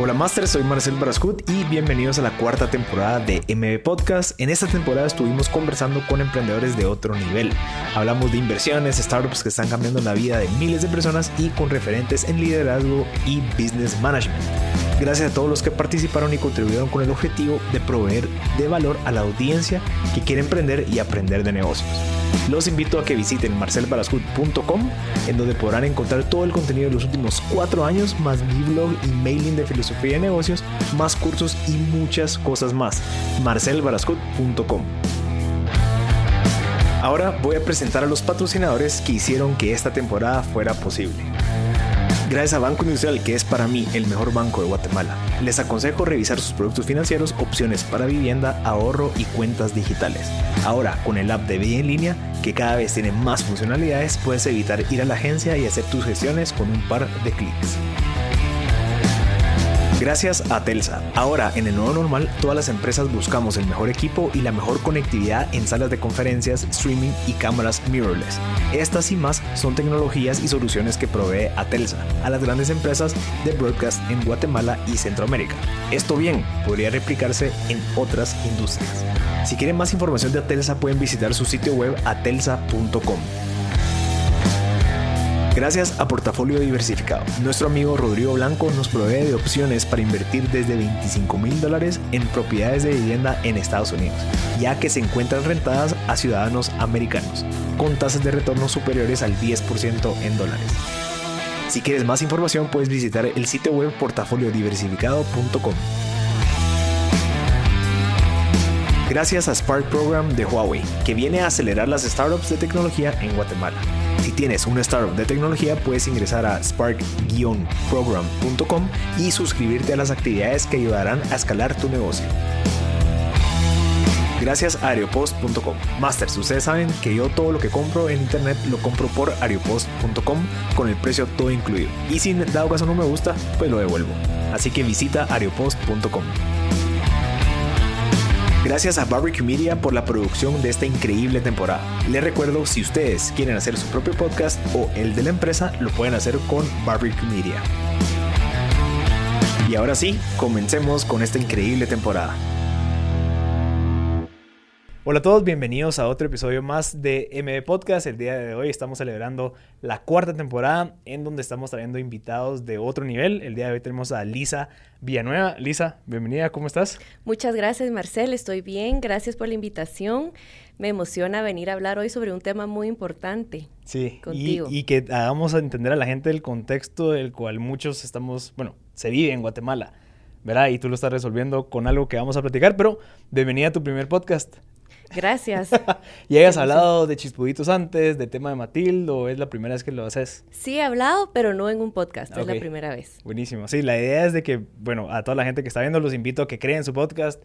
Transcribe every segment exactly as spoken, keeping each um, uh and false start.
Hola Master, soy Marcel Barascut y bienvenidos a la cuarta temporada de M B Podcast. En esta temporada estuvimos conversando con emprendedores de otro nivel. Hablamos de inversiones, startups que están cambiando la vida de miles de personas y con referentes en liderazgo y business management. Gracias a todos los que participaron y contribuyeron con el objetivo de proveer de valor a la audiencia que quiere emprender y aprender de negocios. Los invito a que visiten marcel barascut punto com, en donde podrán encontrar todo el contenido de los últimos cuatro años, más mi blog y mailing de filosofía de negocios, más cursos y muchas cosas más. marcel barascut punto com. Ahora voy a presentar a los patrocinadores que hicieron que esta temporada fuera posible. Gracias a Banco Industrial, que es para mí el mejor banco de Guatemala. Les aconsejo revisar sus productos financieros, opciones para vivienda, ahorro y cuentas digitales. Ahora, con el app de B I en línea, que cada vez tiene más funcionalidades, puedes evitar ir a la agencia y hacer tus gestiones con un par de clics. Gracias a Telsa. Ahora, en el nuevo normal, todas las empresas buscamos el mejor equipo y la mejor conectividad en salas de conferencias, streaming y cámaras mirrorless. Estas y más son tecnologías y soluciones que provee a Telsa a las grandes empresas de broadcast en Guatemala y Centroamérica. Esto bien podría replicarse en otras industrias. Si quieren más información de Atelsa, pueden visitar su sitio web atelsa punto com. Gracias a Portafolio Diversificado, nuestro amigo Rodrigo Blanco nos provee de opciones para invertir desde veinticinco mil dólares en propiedades de vivienda en Estados Unidos, ya que se encuentran rentadas a ciudadanos americanos, con tasas de retorno superiores al diez por ciento en dólares. Si quieres más información, puedes visitar el sitio web portafolio diversificado punto com. Gracias a Spark Program de Huawei, que viene a acelerar las startups de tecnología en Guatemala. Si tienes una startup de tecnología, puedes ingresar a spark program punto com y suscribirte a las actividades que ayudarán a escalar tu negocio. Gracias a aeropost punto com. Masters, ustedes saben que yo todo lo que compro en internet lo compro por aeropost punto com con el precio todo incluido. Y si dado caso no me gusta, pues lo devuelvo. Así que visita aeropost punto com. Gracias a Barbecue Media por la producción de esta increíble temporada. Les recuerdo, si ustedes quieren hacer su propio podcast o el de la empresa, lo pueden hacer con Barbecue Media. Y ahora sí, comencemos con esta increíble temporada. Hola a todos, bienvenidos a otro episodio más de M B Podcast. El día de hoy estamos celebrando la cuarta temporada en donde estamos trayendo invitados de otro nivel. El día de hoy tenemos a Lisa Villanueva. Lisa, bienvenida, ¿cómo estás? Muchas gracias, Marcel, estoy bien, gracias por la invitación. Me emociona venir a hablar hoy sobre un tema muy importante. Sí, contigo. Y, y que hagamos a entender a la gente el contexto del cual muchos estamos, bueno, se vive en Guatemala, ¿verdad? Y tú lo estás resolviendo con algo que vamos a platicar, pero bienvenida a tu primer podcast. Gracias. ¿Y hayas hablado de Chispuditos antes, de tema de Matilde, o es la primera vez que lo haces? Sí, he hablado, pero no en un podcast, okay. Es la primera vez. Buenísimo. Sí, la idea es de que, bueno, a toda la gente que está viendo, los invito a que creen su podcast,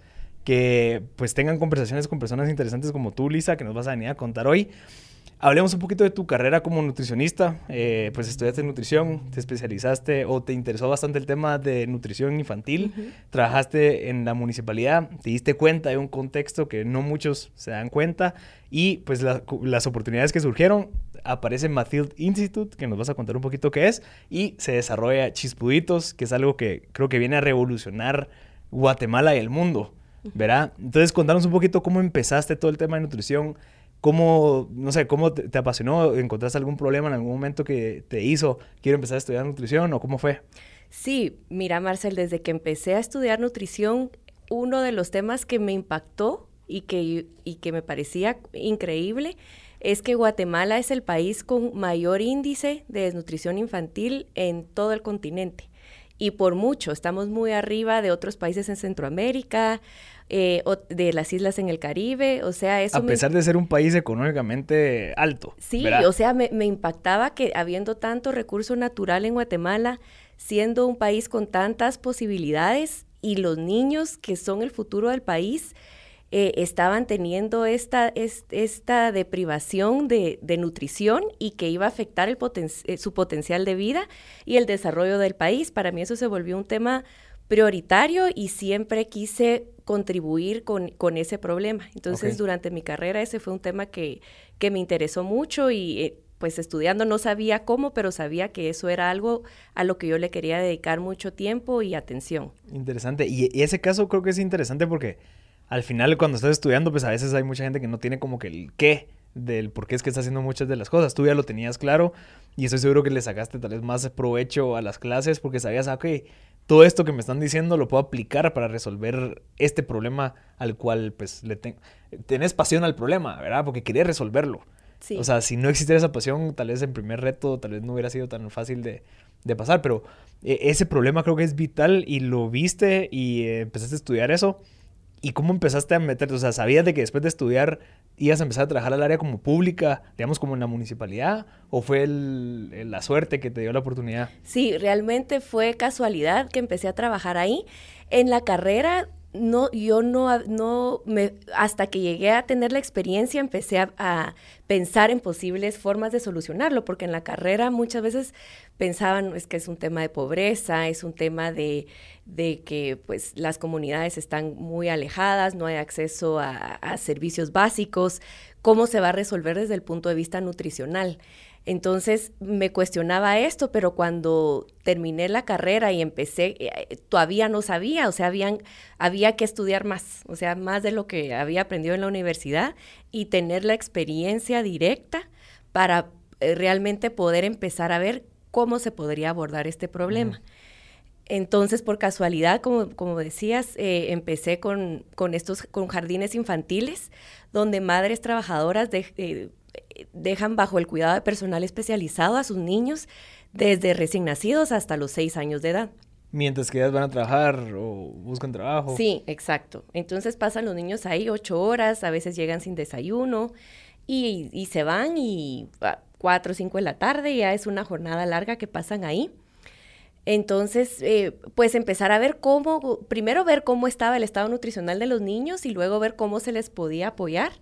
que pues tengan conversaciones con personas interesantes como tú, Lisa, que nos vas a venir a contar hoy. Hablemos un poquito de tu carrera como nutricionista. Eh, pues estudiaste nutrición, te especializaste o te interesó bastante el tema de nutrición infantil. Uh-huh. Trabajaste en la municipalidad, te diste cuenta de un contexto que no muchos se dan cuenta y pues la, las oportunidades que surgieron. Aparece Matilde Institute, que nos vas a contar un poquito qué es, y se desarrolla Chispuditos, que es algo que creo que viene a revolucionar Guatemala y el mundo, ¿verdad? Entonces, contanos un poquito cómo empezaste todo el tema de nutrición. ¿Cómo, no sé, cómo te, te apasionó? ¿Encontraste algún problema en algún momento que te hizo quiero empezar a estudiar nutrición o cómo fue? Sí, mira, Marcel, desde que empecé a estudiar nutrición, uno de los temas que me impactó y que, y que me parecía increíble es que Guatemala es el país con mayor índice de desnutrición infantil en todo el continente. Y por mucho, estamos muy arriba de otros países en Centroamérica, eh, o de las islas en el Caribe, o sea, eso... A pesar me... de ser un país económicamente alto. Sí, ¿verdad? O sea, me, me impactaba que habiendo tanto recurso natural en Guatemala, siendo un país con tantas posibilidades y los niños que son el futuro del país, eh, estaban teniendo esta, es, esta deprivación de, de nutrición y que iba a afectar el poten- eh, su potencial de vida y el desarrollo del país. Para mí eso se volvió un tema prioritario y siempre quise contribuir con, con ese problema. Entonces, okay. durante mi carrera ese fue un tema que, que me interesó mucho y eh, pues estudiando, no sabía cómo, pero sabía que eso era algo a lo que yo le quería dedicar mucho tiempo y atención. Interesante. Y, y ese caso creo que es interesante porque al final cuando estás estudiando, pues a veces hay mucha gente que no tiene como que el qué del por qué es que está haciendo muchas de las cosas. Tú ya lo tenías claro y estoy seguro que le sacaste tal vez más provecho a las clases porque sabías, ah, ok, todo esto que me están diciendo lo puedo aplicar para resolver este problema al cual pues le tengo. Tenés pasión al problema, ¿verdad? Porque querías resolverlo. Sí. O sea, si no existiera esa pasión, tal vez el primer reto tal vez no hubiera sido tan fácil de, de pasar, pero eh, ese problema creo que es vital y lo viste y eh, empezaste a estudiar eso. ¿Y cómo empezaste a meterte? O sea, ¿sabías de que después de estudiar ibas a empezar a trabajar al área como pública, digamos como en la municipalidad? ¿O fue el, el, la suerte que te dio la oportunidad? Sí, realmente fue casualidad que empecé a trabajar ahí. En la carrera, no, yo no, no me, hasta que llegué a tener la experiencia, empecé a, a pensar en posibles formas de solucionarlo, porque en la carrera muchas veces pensaban, es que es un tema de pobreza, es un tema de, de que pues las comunidades están muy alejadas, no hay acceso a, a servicios básicos, ¿cómo se va a resolver desde el punto de vista nutricional? Entonces me cuestionaba esto, pero cuando terminé la carrera y empecé, eh, todavía no sabía, o sea, habían, había que estudiar más, o sea, más de lo que había aprendido en la universidad y tener la experiencia directa para eh, realmente poder empezar a ver cómo se podría abordar este problema. Uh-huh. Entonces, por casualidad, como, como decías, eh, empecé con, con estos con jardines infantiles, donde madres trabajadoras de, eh, dejan bajo el cuidado de personal especializado a sus niños desde recién nacidos hasta los seis años de edad. Mientras que ellas van a trabajar o buscan trabajo. Sí, exacto. Entonces pasan los niños ahí ocho horas, a veces llegan sin desayuno y, y se van y a cuatro o cinco de la tarde ya es una jornada larga que pasan ahí. Entonces, eh, pues empezar a ver cómo, primero ver cómo estaba el estado nutricional de los niños y luego ver cómo se les podía apoyar.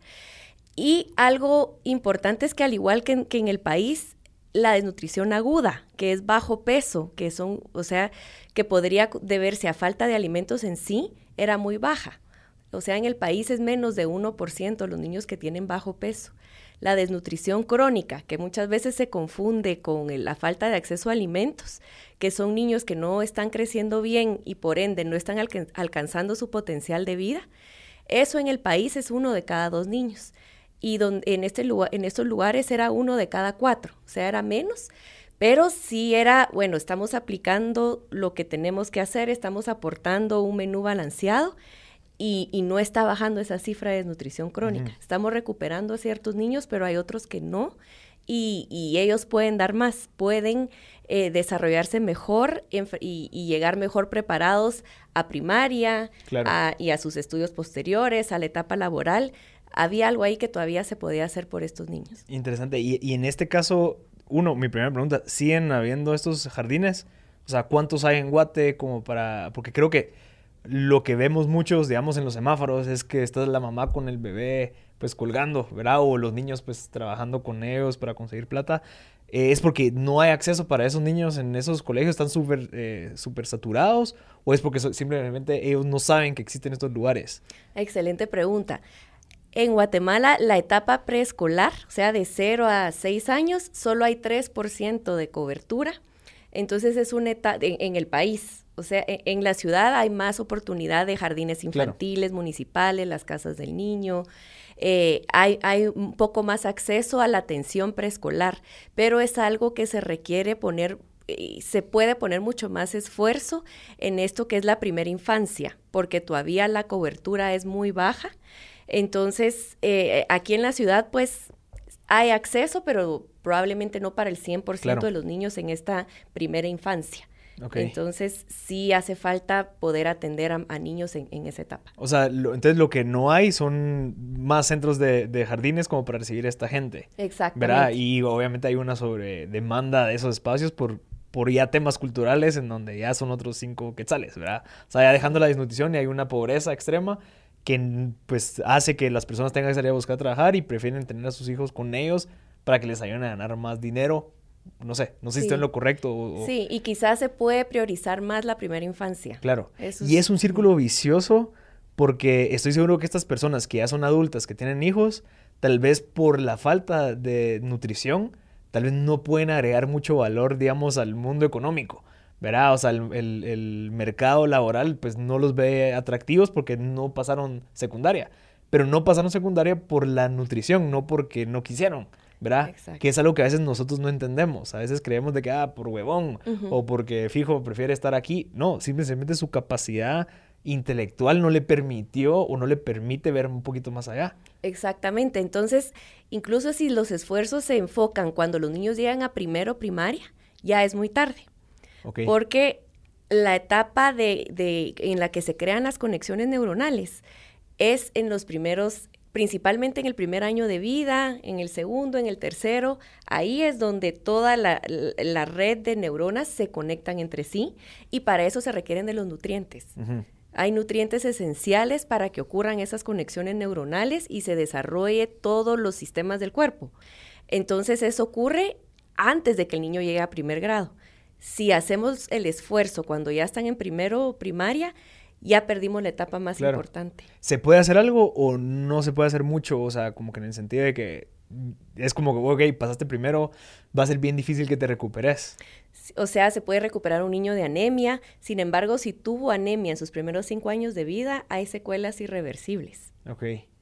Y algo importante es que al igual que en, que en el país, la desnutrición aguda, que es bajo peso, que son, o sea, que podría deberse a falta de alimentos en sí, era muy baja. O sea, en el país es menos de uno por ciento los niños que tienen bajo peso. La desnutrición crónica, que muchas veces se confunde con el, la falta de acceso a alimentos, que son niños que no están creciendo bien y por ende no están alca- alcanzando su potencial de vida, eso en el país es uno de cada dos niños. Y donde, en, este lugar, en estos lugares era uno de cada cuatro, o sea, era menos, pero sí era, bueno, estamos aplicando lo que tenemos que hacer, estamos aportando un menú balanceado y, y no está bajando esa cifra de desnutrición crónica. Uh-huh. Estamos recuperando a ciertos niños, pero hay otros que no, y, y ellos pueden dar más, pueden eh, desarrollarse mejor en, y, y llegar mejor preparados a primaria, claro, a, y a sus estudios posteriores, a la etapa laboral. Había algo ahí que todavía se podía hacer por estos niños. Interesante. Y, y en este caso, uno, mi primera pregunta, ¿siguen habiendo estos jardines? O sea, ¿cuántos hay en Guate como para...? Porque creo que lo que vemos muchos, digamos, en los semáforos es que está la mamá con el bebé, pues, colgando, ¿verdad? O los niños, pues, trabajando con ellos para conseguir plata. Eh, ¿Es porque no hay acceso para esos niños en esos colegios? ¿Están súper eh, súper saturados? ¿O es porque so- simplemente ellos no saben que existen estos lugares? Excelente pregunta. En Guatemala, la etapa preescolar, o sea, de cero a seis años, solo hay tres por ciento de cobertura. Entonces, es una etapa en, en el país. O sea, en, en la ciudad hay más oportunidad de jardines infantiles, claro, municipales, las casas del niño. Eh, hay, hay un poco más acceso a la atención preescolar, pero es algo que se requiere poner, eh, se puede poner mucho más esfuerzo en esto que es la primera infancia, porque todavía la cobertura es muy baja. Entonces, eh, aquí en la ciudad, pues, hay acceso, pero probablemente no para el cien por ciento, claro, de los niños en esta primera infancia. Okay. Entonces, sí hace falta poder atender a, a niños en, en esa etapa. O sea, lo, entonces lo que no hay son más centros de, de jardines como para recibir a esta gente. Exactamente. ¿Verdad? Y obviamente hay una sobredemanda de esos espacios por, por ya temas culturales en donde ya son otros cinco quetzales, ¿verdad? O sea, ya dejando la desnutrición y hay una pobreza extrema que pues hace que las personas tengan que salir a buscar trabajar y prefieren tener a sus hijos con ellos para que les ayuden a ganar más dinero. No sé, no sé sí. si estoy en lo correcto. O, o... Sí, y quizás se puede priorizar más la primera infancia. Claro, Eso y es... es un círculo vicioso porque estoy seguro que estas personas que ya son adultas, que tienen hijos, tal vez por la falta de nutrición, tal vez no pueden agregar mucho valor, digamos, al mundo económico, ¿verdad? O sea, el, el, el mercado laboral pues no los ve atractivos porque no pasaron secundaria, pero no pasaron secundaria por la nutrición, no porque no quisieron, ¿verdad? Exacto. Que es algo que a veces nosotros no entendemos. A veces creemos de que, ah, por huevón, uh-huh. o porque fijo prefiere estar aquí. No, simplemente su capacidad intelectual no le permitió o no le permite ver un poquito más allá. Exactamente. Entonces, incluso si los esfuerzos se enfocan cuando los niños llegan a primero primaria, ya es muy tarde. Okay. Porque la etapa de, de, en la que se crean las conexiones neuronales es en los primeros, principalmente en el primer año de vida, en el segundo, en el tercero. Ahí es donde toda la, la red de neuronas se conectan entre sí y para eso se requieren de los nutrientes. Uh-huh. Hay nutrientes esenciales para que ocurran esas conexiones neuronales y se desarrolle todos los sistemas del cuerpo. Entonces, eso ocurre antes de que el niño llegue a primer grado. Si hacemos el esfuerzo cuando ya están en primero primaria, ya perdimos la etapa más claro. importante. ¿Se puede hacer algo o no se puede hacer mucho? O sea, como que en el sentido de que es como que, ok, pasaste primero, va a ser bien difícil que te recuperes. O sea, se puede recuperar un niño de anemia. Sin embargo, si tuvo anemia en sus primeros cinco años de vida, hay secuelas irreversibles. Ok.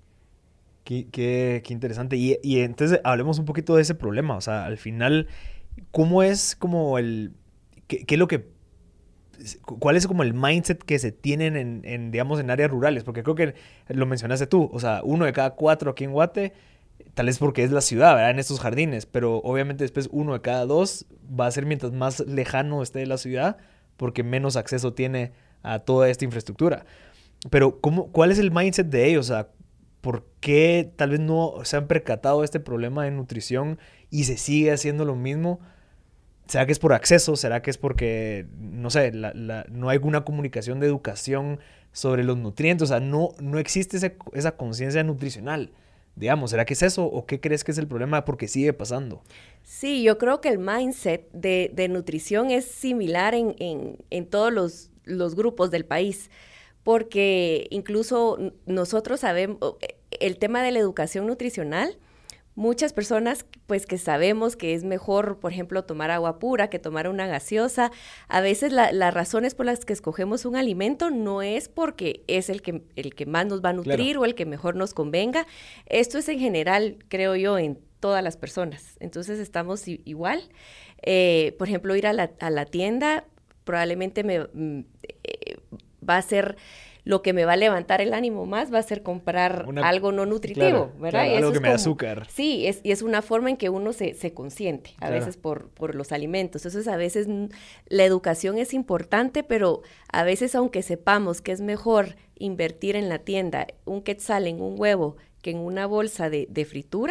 Qué, qué, qué interesante. Y, y entonces hablemos un poquito de ese problema. O sea, al final, ¿cómo es como el... qué, qué es lo que... ¿Cuál es como el mindset que se tienen en, en, digamos, en áreas rurales? Porque creo que lo mencionaste tú. O sea, uno de cada cuatro aquí en Guate, tal vez porque es la ciudad, ¿verdad? En estos jardines. Pero obviamente después uno de cada dos va a ser mientras más lejano esté de la ciudad, porque menos acceso tiene a toda esta infraestructura. Pero ¿cómo, ¿cuál es el mindset de ellos? O sea, ¿por qué tal vez no se han percatado de este problema de nutrición y se sigue haciendo lo mismo? ¿Será que es por acceso? ¿Será que es porque, no sé, la, la, no hay alguna comunicación de educación sobre los nutrientes? O sea, no, no existe ese, esa conciencia nutricional, digamos. ¿Será que es eso o qué crees que es el problema? Porque sigue pasando. Sí, yo creo que el mindset de, de nutrición es similar en, en, en todos los, los grupos del país, porque incluso nosotros sabemos, el tema de la educación nutricional, muchas personas, pues, que sabemos que es mejor, por ejemplo, tomar agua pura que tomar una gaseosa. A veces la, las razones por las que escogemos un alimento no es porque es el que, el que más nos va a nutrir claro. o el que mejor nos convenga. Esto es en general, creo yo, en todas las personas. Entonces, estamos i- igual. Eh, por ejemplo, ir a la, a la tienda probablemente me eh, va a ser... Lo que me va a levantar el ánimo más va a ser comprar Una, algo no nutritivo, claro, ¿verdad? Claro, y eso algo que es me como, da azúcar. Sí, es, y es una forma en que uno se, se consiente, a claro. veces por, por los alimentos. Entonces, a veces la educación es importante, pero a veces, aunque sepamos que es mejor invertir en la tienda un quetzal en un huevo que en una bolsa de, de fritura,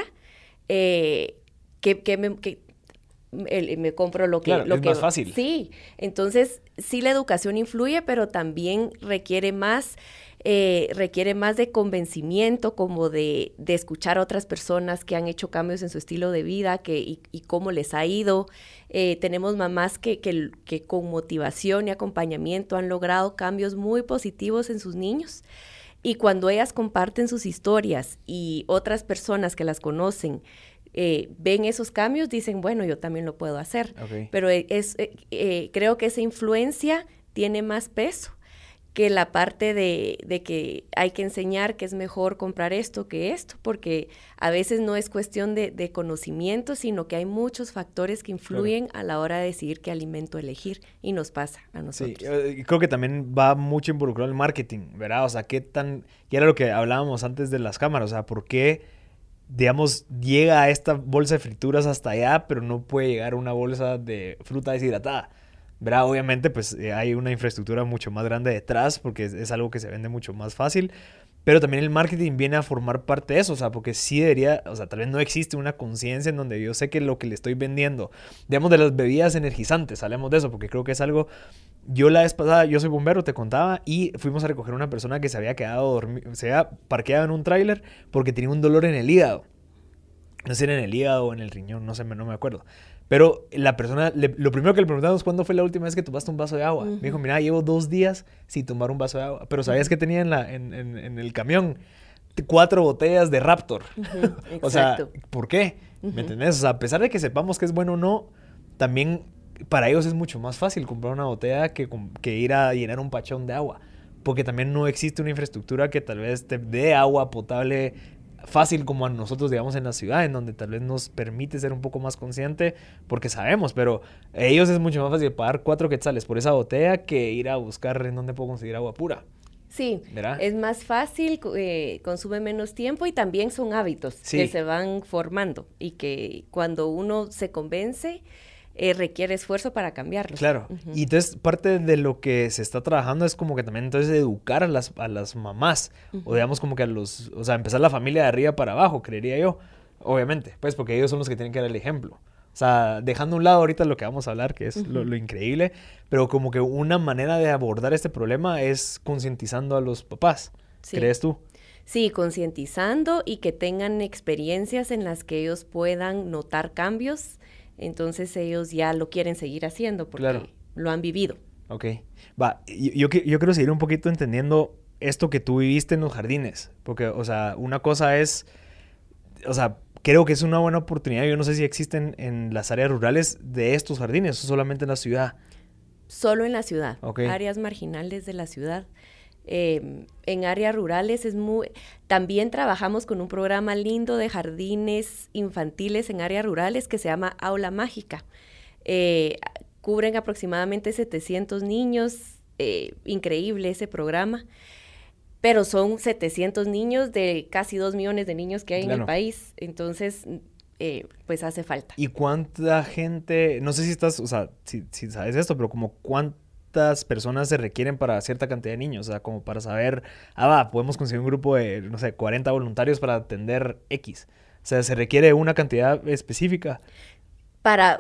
eh, que, que, me, que el, me compro lo que... Claro, lo es que, más fácil. Sí, entonces sí la educación influye, pero también requiere más, eh, requiere más de convencimiento, como de, de escuchar a otras personas que han hecho cambios en su estilo de vida que, y, y cómo les ha ido. Eh, tenemos mamás que, que, que con motivación y acompañamiento han logrado cambios muy positivos en sus niños. Y cuando ellas comparten sus historias y otras personas que las conocen, Eh, ven esos cambios, dicen, bueno, yo también lo puedo hacer. Okay. Pero es, eh, eh, creo que esa influencia tiene más peso que la parte de, de que hay que enseñar que es mejor comprar esto que esto, porque a veces no es cuestión de, de conocimiento, sino que hay muchos factores que influyen claro. a la hora de decidir qué alimento elegir, y nos pasa a nosotros. Sí, eh, creo que también va mucho involucrado el marketing, ¿verdad? O sea, qué tan... Y era lo que hablábamos antes de las cámaras, o sea, ¿por qué... digamos, llega a esta bolsa de frituras hasta allá, pero no puede llegar a una bolsa de fruta deshidratada, ¿verdad? Obviamente, pues eh, hay una infraestructura mucho más grande detrás, porque es, es algo que se vende mucho más fácil, pero también el marketing viene a formar parte de eso, o sea, porque sí debería, o sea, tal vez no existe una conciencia en donde yo sé que lo que le estoy vendiendo, digamos, de las bebidas energizantes, hablemos de eso, porque creo que es algo... Yo la vez pasada, yo soy bombero, te contaba, y fuimos a recoger a una persona que se había quedado dormido, se había parqueado en un tráiler porque tenía un dolor en el hígado. No sé si era en el hígado o en el riñón, no sé, no me acuerdo. Pero la persona, le, lo primero que le preguntamos, ¿cuándo fue la última vez que tomaste un vaso de agua? Uh-huh. Me dijo, mira, llevo dos días sin tomar un vaso de agua, pero ¿sabías uh-huh. qué tenía en, la, en, en, en el camión? cuatro botellas de Raptor. Uh-huh, o sea, ¿por qué? Uh-huh. ¿Me entendés? O sea, a pesar de que sepamos que es bueno o no, también para ellos es mucho más fácil comprar una botella que, que ir a llenar un pachón de agua. Porque también no existe una infraestructura que tal vez te dé agua potable fácil como a nosotros, digamos, en la ciudad, en donde tal vez nos permite ser un poco más consciente, porque sabemos, pero a ellos es mucho más fácil pagar cuatro quetzales por esa botella que ir a buscar en dónde puedo conseguir agua pura. Sí, ¿verdad? Es más fácil, eh, consume menos tiempo y también son hábitos sí. que se van formando y que cuando uno se convence, Eh, requiere esfuerzo para cambiarlos. Claro, uh-huh. Y entonces parte de lo que se está trabajando es como que también entonces educar a las, a las mamás, uh-huh. o digamos como que a los, o sea, empezar la familia de arriba para abajo, creería yo, obviamente, pues porque ellos son los que tienen que dar el ejemplo. O sea, dejando a un lado ahorita lo que vamos a hablar, que es uh-huh. lo, lo increíble, pero como que una manera de abordar este problema es concientizando a los papás, sí. ¿Crees tú? Sí, concientizando y que tengan experiencias en las que ellos puedan notar cambios. Entonces ellos ya lo quieren seguir haciendo porque claro. lo han vivido. Ok. Va, yo, yo, yo quiero seguir un poquito entendiendo esto que tú viviste en los jardines. Porque, o sea, una cosa es... O sea, creo que es una buena oportunidad. Yo no sé si existen en las áreas rurales de estos jardines o solamente en la ciudad. Solo en la ciudad. Okay. Áreas marginales de la ciudad. Eh, en áreas rurales es muy... También trabajamos con un programa lindo de jardines infantiles en áreas rurales que se llama Aula Mágica. Eh, cubren aproximadamente setecientos niños, eh, increíble ese programa, pero son setecientos niños de casi dos millones de niños que hay claro. en el país, entonces eh, pues hace falta. ¿Y cuánta gente, no sé si estás, o sea, si, si sabes esto, pero como cuánta personas se requieren para cierta cantidad de niños? O sea, como para saber, ah, va, podemos conseguir un grupo de, no sé, cuarenta voluntarios para atender X. O sea, ¿se requiere una cantidad específica? Para,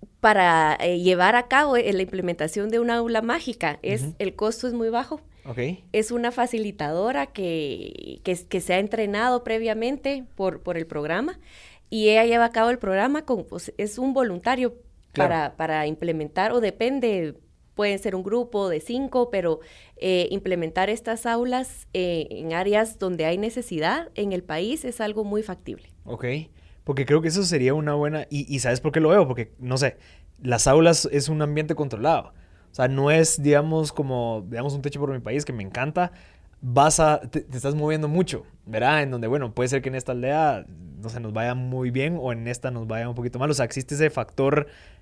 para eh, llevar a cabo eh, la implementación de una aula mágica, es, uh-huh. el costo es muy bajo. Okay. Es una facilitadora que, que, que se ha entrenado previamente por, por el programa y ella lleva a cabo el programa, con, pues, es un voluntario claro. para, para implementar, o depende... Pueden ser un grupo de cinco, pero eh, implementar estas aulas eh, en áreas donde hay necesidad en el país es algo muy factible. Ok, porque creo que eso sería una buena... Y, y ¿sabes por qué lo veo? Porque, no sé, las aulas es un ambiente controlado. O sea, no es, digamos, como, digamos, un techo por mi país que me encanta. Vas a... Te, te estás moviendo mucho, ¿verdad? En donde, bueno, puede ser que en esta aldea, no sé, nos vaya muy bien o en esta nos vaya un poquito mal. O sea, existe ese factor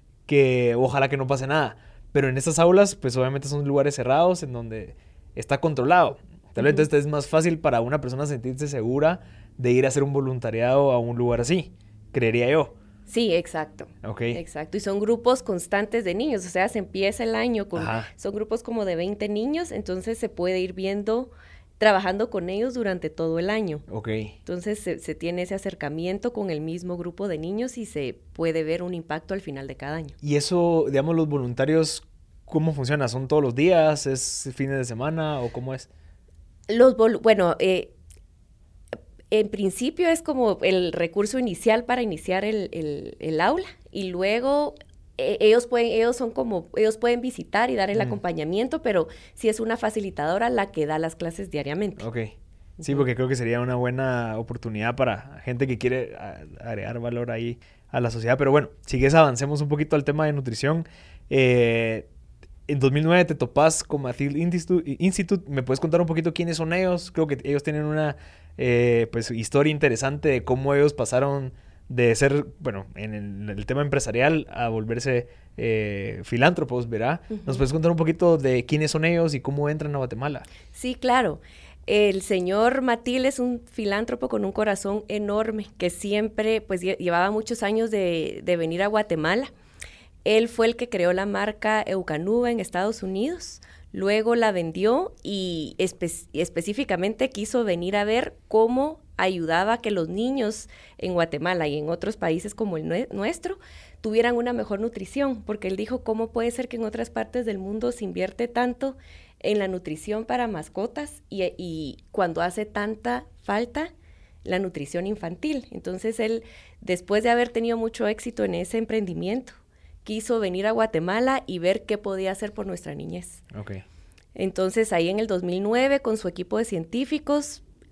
que ojalá que no pase nada. Pero en estas aulas, pues obviamente son lugares cerrados en donde está controlado. Tal vez uh-huh. entonces es más fácil para una persona sentirse segura de ir a hacer un voluntariado a un lugar así, creería yo. Sí, exacto. Okay. Exacto. Y son grupos constantes de niños. O sea, se empieza el año con... Ajá. Son grupos como de veinte niños, entonces se puede ir viendo, trabajando con ellos durante todo el año. Ok. Entonces se, se tiene ese acercamiento con el mismo grupo de niños y se puede ver un impacto al final de cada año. Y eso, digamos, los voluntarios, ¿cómo funciona? ¿Son todos los días? ¿Es fines de semana o cómo es? Los vol- bueno, eh, en principio es como el recurso inicial para iniciar el, el, el aula y luego... Eh, ellos pueden, ellos son como, ellos pueden visitar y dar el mm. acompañamiento, pero sí es una facilitadora la que da las clases diariamente. Ok. Sí, uh-huh. porque creo que sería una buena oportunidad para gente que quiere a, agregar valor ahí a la sociedad. Pero bueno, si quieres avancemos un poquito al tema de nutrición. Eh, en dos mil nueve te topas con Mathilde Institute, Institute. ¿Me puedes contar un poquito quiénes son ellos? Creo que ellos tienen una eh, pues, historia interesante de cómo ellos pasaron de ser, bueno, en el, en el tema empresarial a volverse eh, filántropos, ¿verdad? Uh-huh. ¿Nos puedes contar un poquito de quiénes son ellos y cómo entran a Guatemala? Sí, claro. El señor Matil es un filántropo con un corazón enorme que siempre, pues, llevaba muchos años de, de venir a Guatemala. Él fue el que creó la marca Eukanuba en Estados Unidos. Luego la vendió y espe- específicamente quiso venir a ver cómo ayudaba a que los niños en Guatemala y en otros países como el nue- nuestro tuvieran una mejor nutrición, porque él dijo, ¿cómo puede ser que en otras partes del mundo se invierte tanto en la nutrición para mascotas y, y cuando hace tanta falta la nutrición infantil? Entonces él, después de haber tenido mucho éxito en ese emprendimiento, quiso venir a Guatemala y ver qué podía hacer por nuestra niñez. Okay. Entonces ahí en el dos mil nueve con su equipo de científicos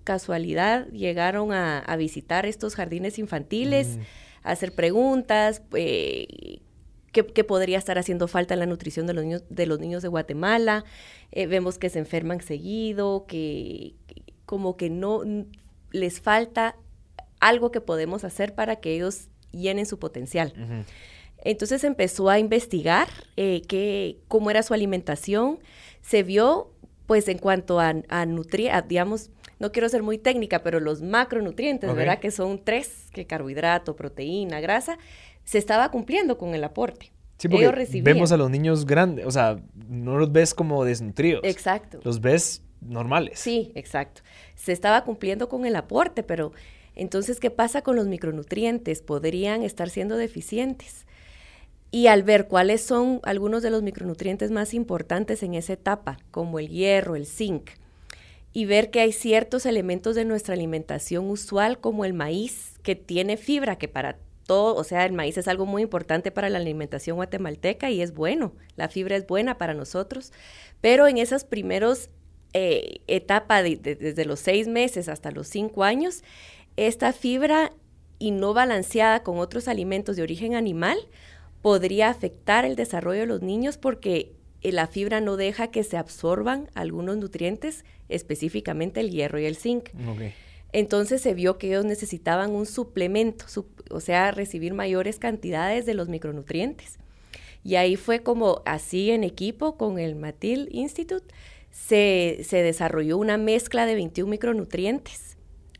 casualidad llegaron a, a visitar estos jardines infantiles, Mm. a hacer preguntas, eh, qué, qué podría estar haciendo falta en la nutrición de los niños de, los niños de Guatemala. Eh, vemos que se enferman seguido, que, que como que no n- les falta algo que podemos hacer para que ellos llenen su potencial. Ujú. Entonces empezó a investigar eh, qué, cómo era su alimentación. Se vio, pues, en cuanto a, a nutrientes, digamos, no quiero ser muy técnica, pero los macronutrientes, Ok. ¿verdad? Que son tres, que carbohidrato, proteína, grasa, se estaba cumpliendo con el aporte. Sí, porque Ellos recibían. vemos a los niños grandes, o sea, no los ves como desnutridos. Exacto. Los ves normales. Sí, exacto. Se estaba cumpliendo con el aporte, pero entonces, ¿qué pasa con los micronutrientes? Podrían estar siendo deficientes. Y al ver cuáles son algunos de los micronutrientes más importantes en esa etapa, como el hierro, el zinc, y ver que hay ciertos elementos de nuestra alimentación usual, como el maíz, que tiene fibra, que para todo, o sea, el maíz es algo muy importante para la alimentación guatemalteca y es bueno, la fibra es buena para nosotros, pero en esas primeros eh, etapas, de, de, desde los seis meses hasta los cinco años, esta fibra y no balanceada con otros alimentos de origen animal, podría afectar el desarrollo de los niños porque eh, la fibra no deja que se absorban algunos nutrientes, específicamente el hierro y el zinc. Ok. Entonces se vio que ellos necesitaban un suplemento, su, o sea, recibir mayores cantidades de los micronutrientes. Y ahí fue como así en equipo con el Matil Institute, se, se desarrolló una mezcla de veintiún micronutrientes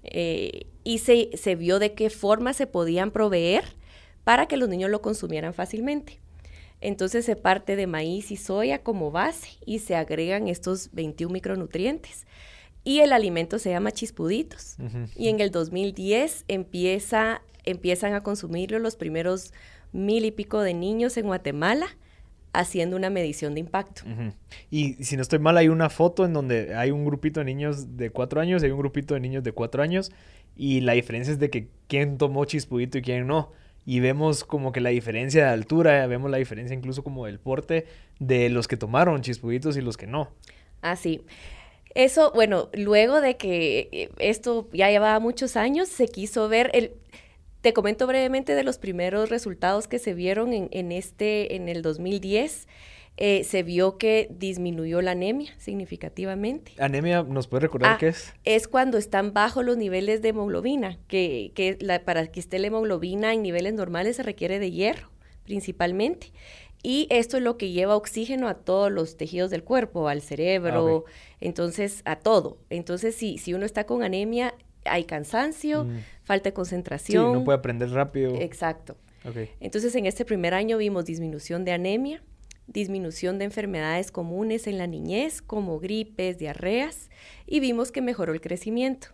eh, y se, se vio de qué forma se podían proveer para que los niños lo consumieran fácilmente. Entonces se parte de maíz y soya como base y se agregan estos veintiún micronutrientes. Y el alimento se llama Chispuditos. Ujú. Y en el dos mil diez empieza, empiezan a consumirlo los primeros mil y pico de niños en Guatemala, haciendo una medición de impacto. Ujú. Y si no estoy mal, hay una foto en donde hay un grupito de niños de cuatro años y hay un grupito de niños de cuatro años. Y la diferencia es de que quién tomó Chispudito y quién no. Y vemos como que la diferencia de altura, vemos la diferencia incluso como del porte de los que tomaron Chispuditos y los que no. Así. Eso, bueno, luego de que esto ya llevaba muchos años, se quiso ver, el, te comento brevemente de los primeros resultados que se vieron en, en, este, en el dos mil diez. Eh, se vio que disminuyó la anemia significativamente. ¿Anemia nos puede recordar Ah, qué es? Es cuando están bajos los niveles de hemoglobina, que, que la, para que esté la hemoglobina en niveles normales se requiere de hierro, principalmente. Y esto es lo que lleva oxígeno a todos los tejidos del cuerpo, al cerebro, Ah, ok. entonces a todo. Entonces, si, si uno está con anemia, hay cansancio, Mm. falta de Sí, concentración. no puede aprender rápido. Exacto. Ok. Entonces, en este primer año vimos disminución de anemia, disminución de enfermedades comunes en la niñez, como gripes, diarreas, y vimos que mejoró el crecimiento.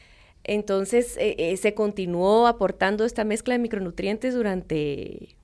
Entonces, eh, eh, se continuó aportando esta mezcla de micronutrientes durante,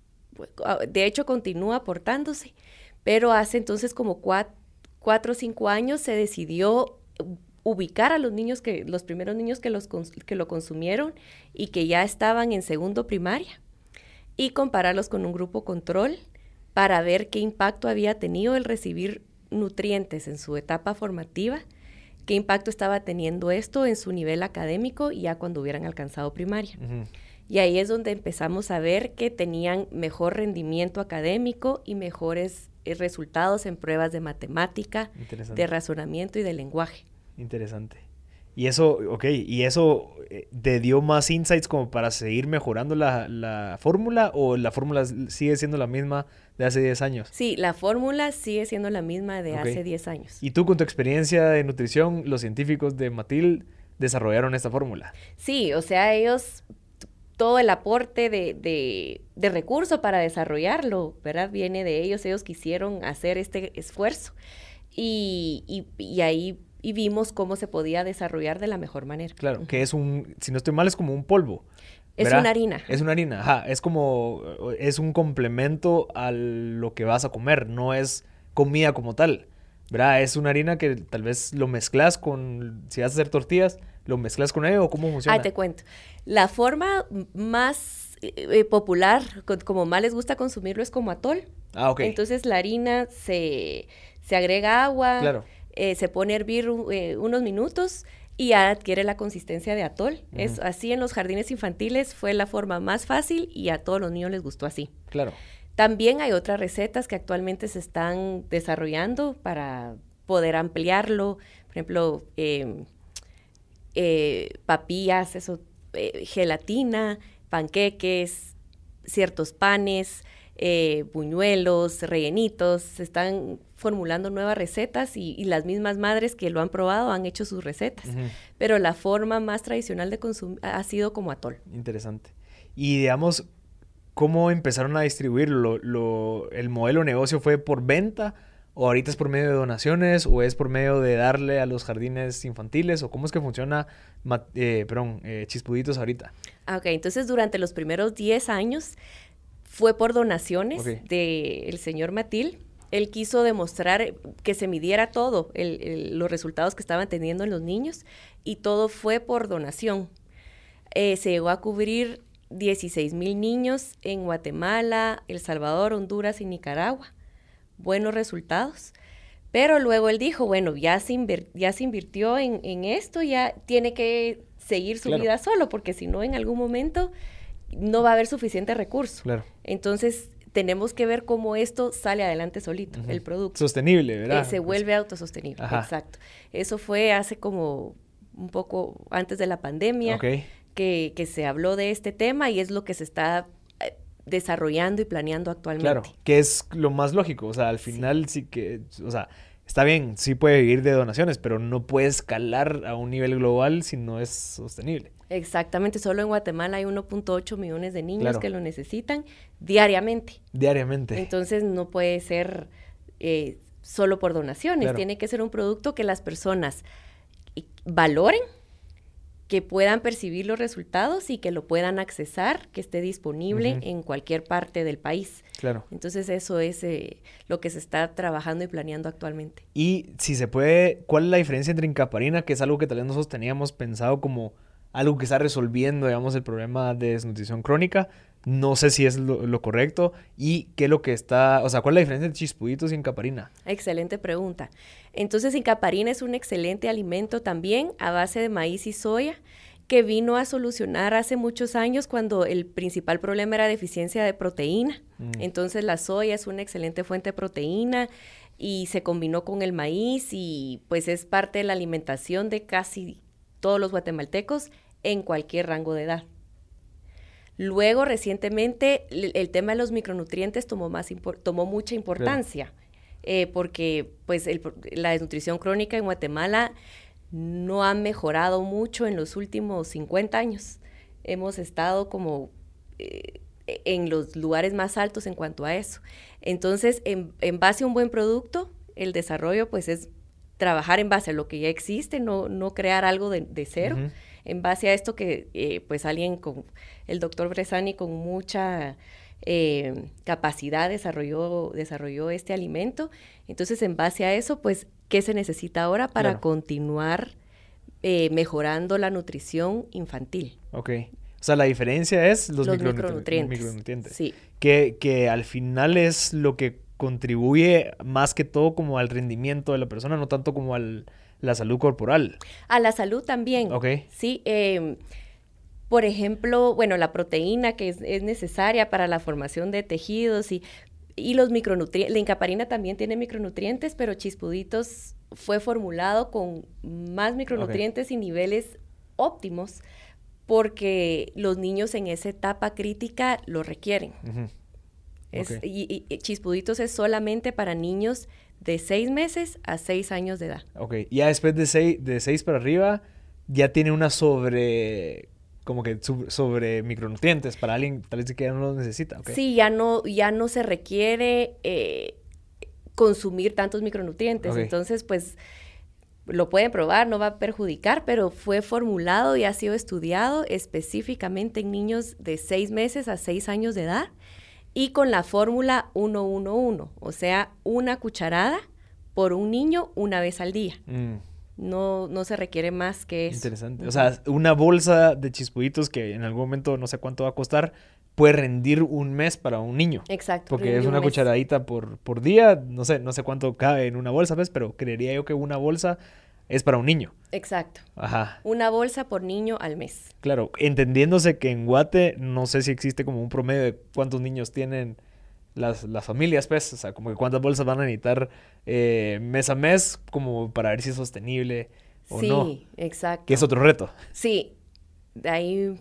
de hecho, continúa aportándose, pero hace entonces como cuatro, cuatro o cinco años se decidió ubicar a los niños, que los primeros niños que, los, que lo consumieron y que ya estaban en segundo primaria, y compararlos con un grupo control para ver qué impacto había tenido el recibir nutrientes en su etapa formativa, qué impacto estaba teniendo esto en su nivel académico ya cuando hubieran alcanzado primaria. Ujú. Y ahí es donde empezamos a ver que tenían mejor rendimiento académico y mejores eh, resultados en pruebas de matemática, Interesante. de razonamiento y de lenguaje. Interesante. Y eso, ok, ¿y eso eh, te dio más insights como para seguir mejorando la, la fórmula o la fórmula sigue siendo la misma de hace diez años? Sí, la fórmula sigue siendo la misma de Ok. hace diez años. Y tú con tu experiencia de nutrición, los científicos de Matil desarrollaron esta fórmula. Sí, o sea, ellos, t- todo el aporte de, de, de recurso para desarrollarlo, ¿verdad? Viene de ellos, ellos quisieron hacer este esfuerzo y, y, y ahí y vimos cómo se podía desarrollar de la mejor manera. Claro, Ujú. que es un, si no estoy mal, es como un polvo. Es ¿verdad? una harina. Es una harina, ajá. Es como, es un complemento a lo que vas a comer, no es comida como tal, ¿verdad? Es una harina que tal vez lo mezclas con, si vas a hacer tortillas, lo mezclas con ello o cómo funciona. Ah, te cuento. La forma más eh, popular, co- como más les gusta consumirlo, es como atol. Ah, ok. Entonces la harina se, se agrega agua, Claro. eh, se pone a hervir uh, eh, unos minutos y ya adquiere la consistencia de atol. Uh-huh. Es así en los jardines infantiles, fue la forma más fácil y a todos los niños les gustó así. Claro. También hay otras recetas que actualmente se están desarrollando para poder ampliarlo. Por ejemplo, eh, eh, papillas, eso, eh, gelatina, panqueques, ciertos panes, eh, buñuelos, rellenitos. Se están formulando nuevas recetas y, y las mismas madres que lo han probado han hecho sus recetas. Uh-huh. Pero la forma más tradicional de consumir ha sido como atol. Interesante. Y digamos, ¿cómo empezaron a distribuirlo? ¿Lo, ¿El modelo de negocio fue por venta? ¿O ahorita es por medio de donaciones? ¿O es por medio de darle a los jardines infantiles? ¿O cómo es que funciona eh, perdón, eh, Chispuditos ahorita? Ok, entonces durante los primeros diez años fue por donaciones okay. del señor Matil. Él quiso demostrar que se midiera todo, el, el, los resultados que estaban teniendo en los niños, y todo fue por donación. Eh, se llegó a cubrir dieciséis mil niños en Guatemala, El Salvador, Honduras y Nicaragua. Buenos resultados. Pero luego él dijo, bueno, ya se, invir- ya se invirtió en, en esto, ya tiene que seguir su claro. vida solo, porque si no, en algún momento no va a haber suficiente recurso. Claro. Entonces, tenemos que ver cómo esto sale adelante solito, uh-huh. el producto. Sostenible, ¿verdad? Eh, se vuelve autosostenible, Ajá. exacto. Eso fue hace como un poco antes de la pandemia okay. que, que se habló de este tema y es lo que se está eh, desarrollando y planeando actualmente. Claro, que es lo más lógico, o sea, al final sí, sí que, o sea, está bien, sí puede vivir de donaciones, pero no puede escalar a un nivel global si no es sostenible. Exactamente, solo en Guatemala hay uno punto ocho millones de niños claro. que lo necesitan diariamente. Diariamente. Entonces no puede ser eh, solo por donaciones, claro. tiene que ser un producto que las personas valoren, que puedan percibir los resultados y que lo puedan accesar, que esté disponible uh-huh. en cualquier parte del país. Claro. Entonces eso es eh, lo que se está trabajando y planeando actualmente. Y si se puede, ¿cuál es la diferencia entre Incaparina, que es algo que tal vez nosotros teníamos pensado como algo que está resolviendo, digamos, el problema de desnutrición crónica? No sé si es lo, lo correcto. ¿Y qué es lo que está...? O sea, ¿cuál es la diferencia entre Chispuditos y Incaparina? Excelente pregunta. Entonces, Incaparina es un excelente alimento también a base de maíz y soya que vino a solucionar hace muchos años cuando el principal problema era deficiencia de proteína. Mm. Entonces, la soya es una excelente fuente de proteína y se combinó con el maíz y pues es parte de la alimentación de casi todos los guatemaltecos en cualquier rango de edad. Luego, recientemente, el, el tema de los micronutrientes tomó, más impor- tomó mucha importancia, claro. eh, porque pues, el, la desnutrición crónica en Guatemala no ha mejorado mucho en los últimos cincuenta años. Hemos estado como eh, en los lugares más altos en cuanto a eso. Entonces, en, en base a un buen producto, el desarrollo pues es trabajar en base a lo que ya existe, no, no crear algo de, de cero. Uh-huh. En base a esto que, eh, pues, alguien con, el doctor Bresani con mucha eh, capacidad desarrolló, desarrolló este alimento. Entonces, en base a eso, pues, ¿qué se necesita ahora para claro. continuar eh, mejorando la nutrición infantil? Ok. O sea, la diferencia es los, los micronutri- micronutrientes. micronutrientes. Sí. Que, que al final es lo que contribuye más que todo como al rendimiento de la persona, no tanto como al... la salud corporal. A la salud también. Ok. Sí, eh, por ejemplo, bueno, la proteína que es, es necesaria para la formación de tejidos y, y los micronutrientes. La Incaparina también tiene micronutrientes, pero Chispuditos fue formulado con más micronutrientes okay. y niveles óptimos porque los niños en esa etapa crítica lo requieren. Uh-huh. Es, okay. y, y Chispuditos es solamente para niños de seis meses a seis años de edad. Ok, ya después de seis, de seis para arriba, ya tiene una sobre, como que sobre micronutrientes para alguien tal vez que ya no los necesita. Okay. Sí, ya no, ya no se requiere eh, consumir tantos micronutrientes. Okay. Entonces, pues, lo pueden probar, no va a perjudicar, pero fue formulado y ha sido estudiado específicamente en niños de seis meses a seis años de edad. Y con la fórmula uno uno uno, o sea, una cucharada por un niño una vez al día. Mm. No, no se requiere más que eso. Interesante. O sea, una bolsa de Chispuditos que en algún momento no sé cuánto va a costar, puede rendir un mes para un niño. Exacto. Porque es una cucharadita por, por día, no sé, no sé cuánto cabe en una bolsa, ¿ves? Pero creería yo que una bolsa es para un niño. Exacto. Ajá. Una bolsa por niño al mes. Claro, entendiéndose que en Guate no sé si existe como un promedio de cuántos niños tienen las, las familias, pues, o sea, como que cuántas bolsas van a necesitar eh, mes a mes, como para ver si es sostenible o sí, no. Sí, exacto. Que es otro reto. Sí, de ahí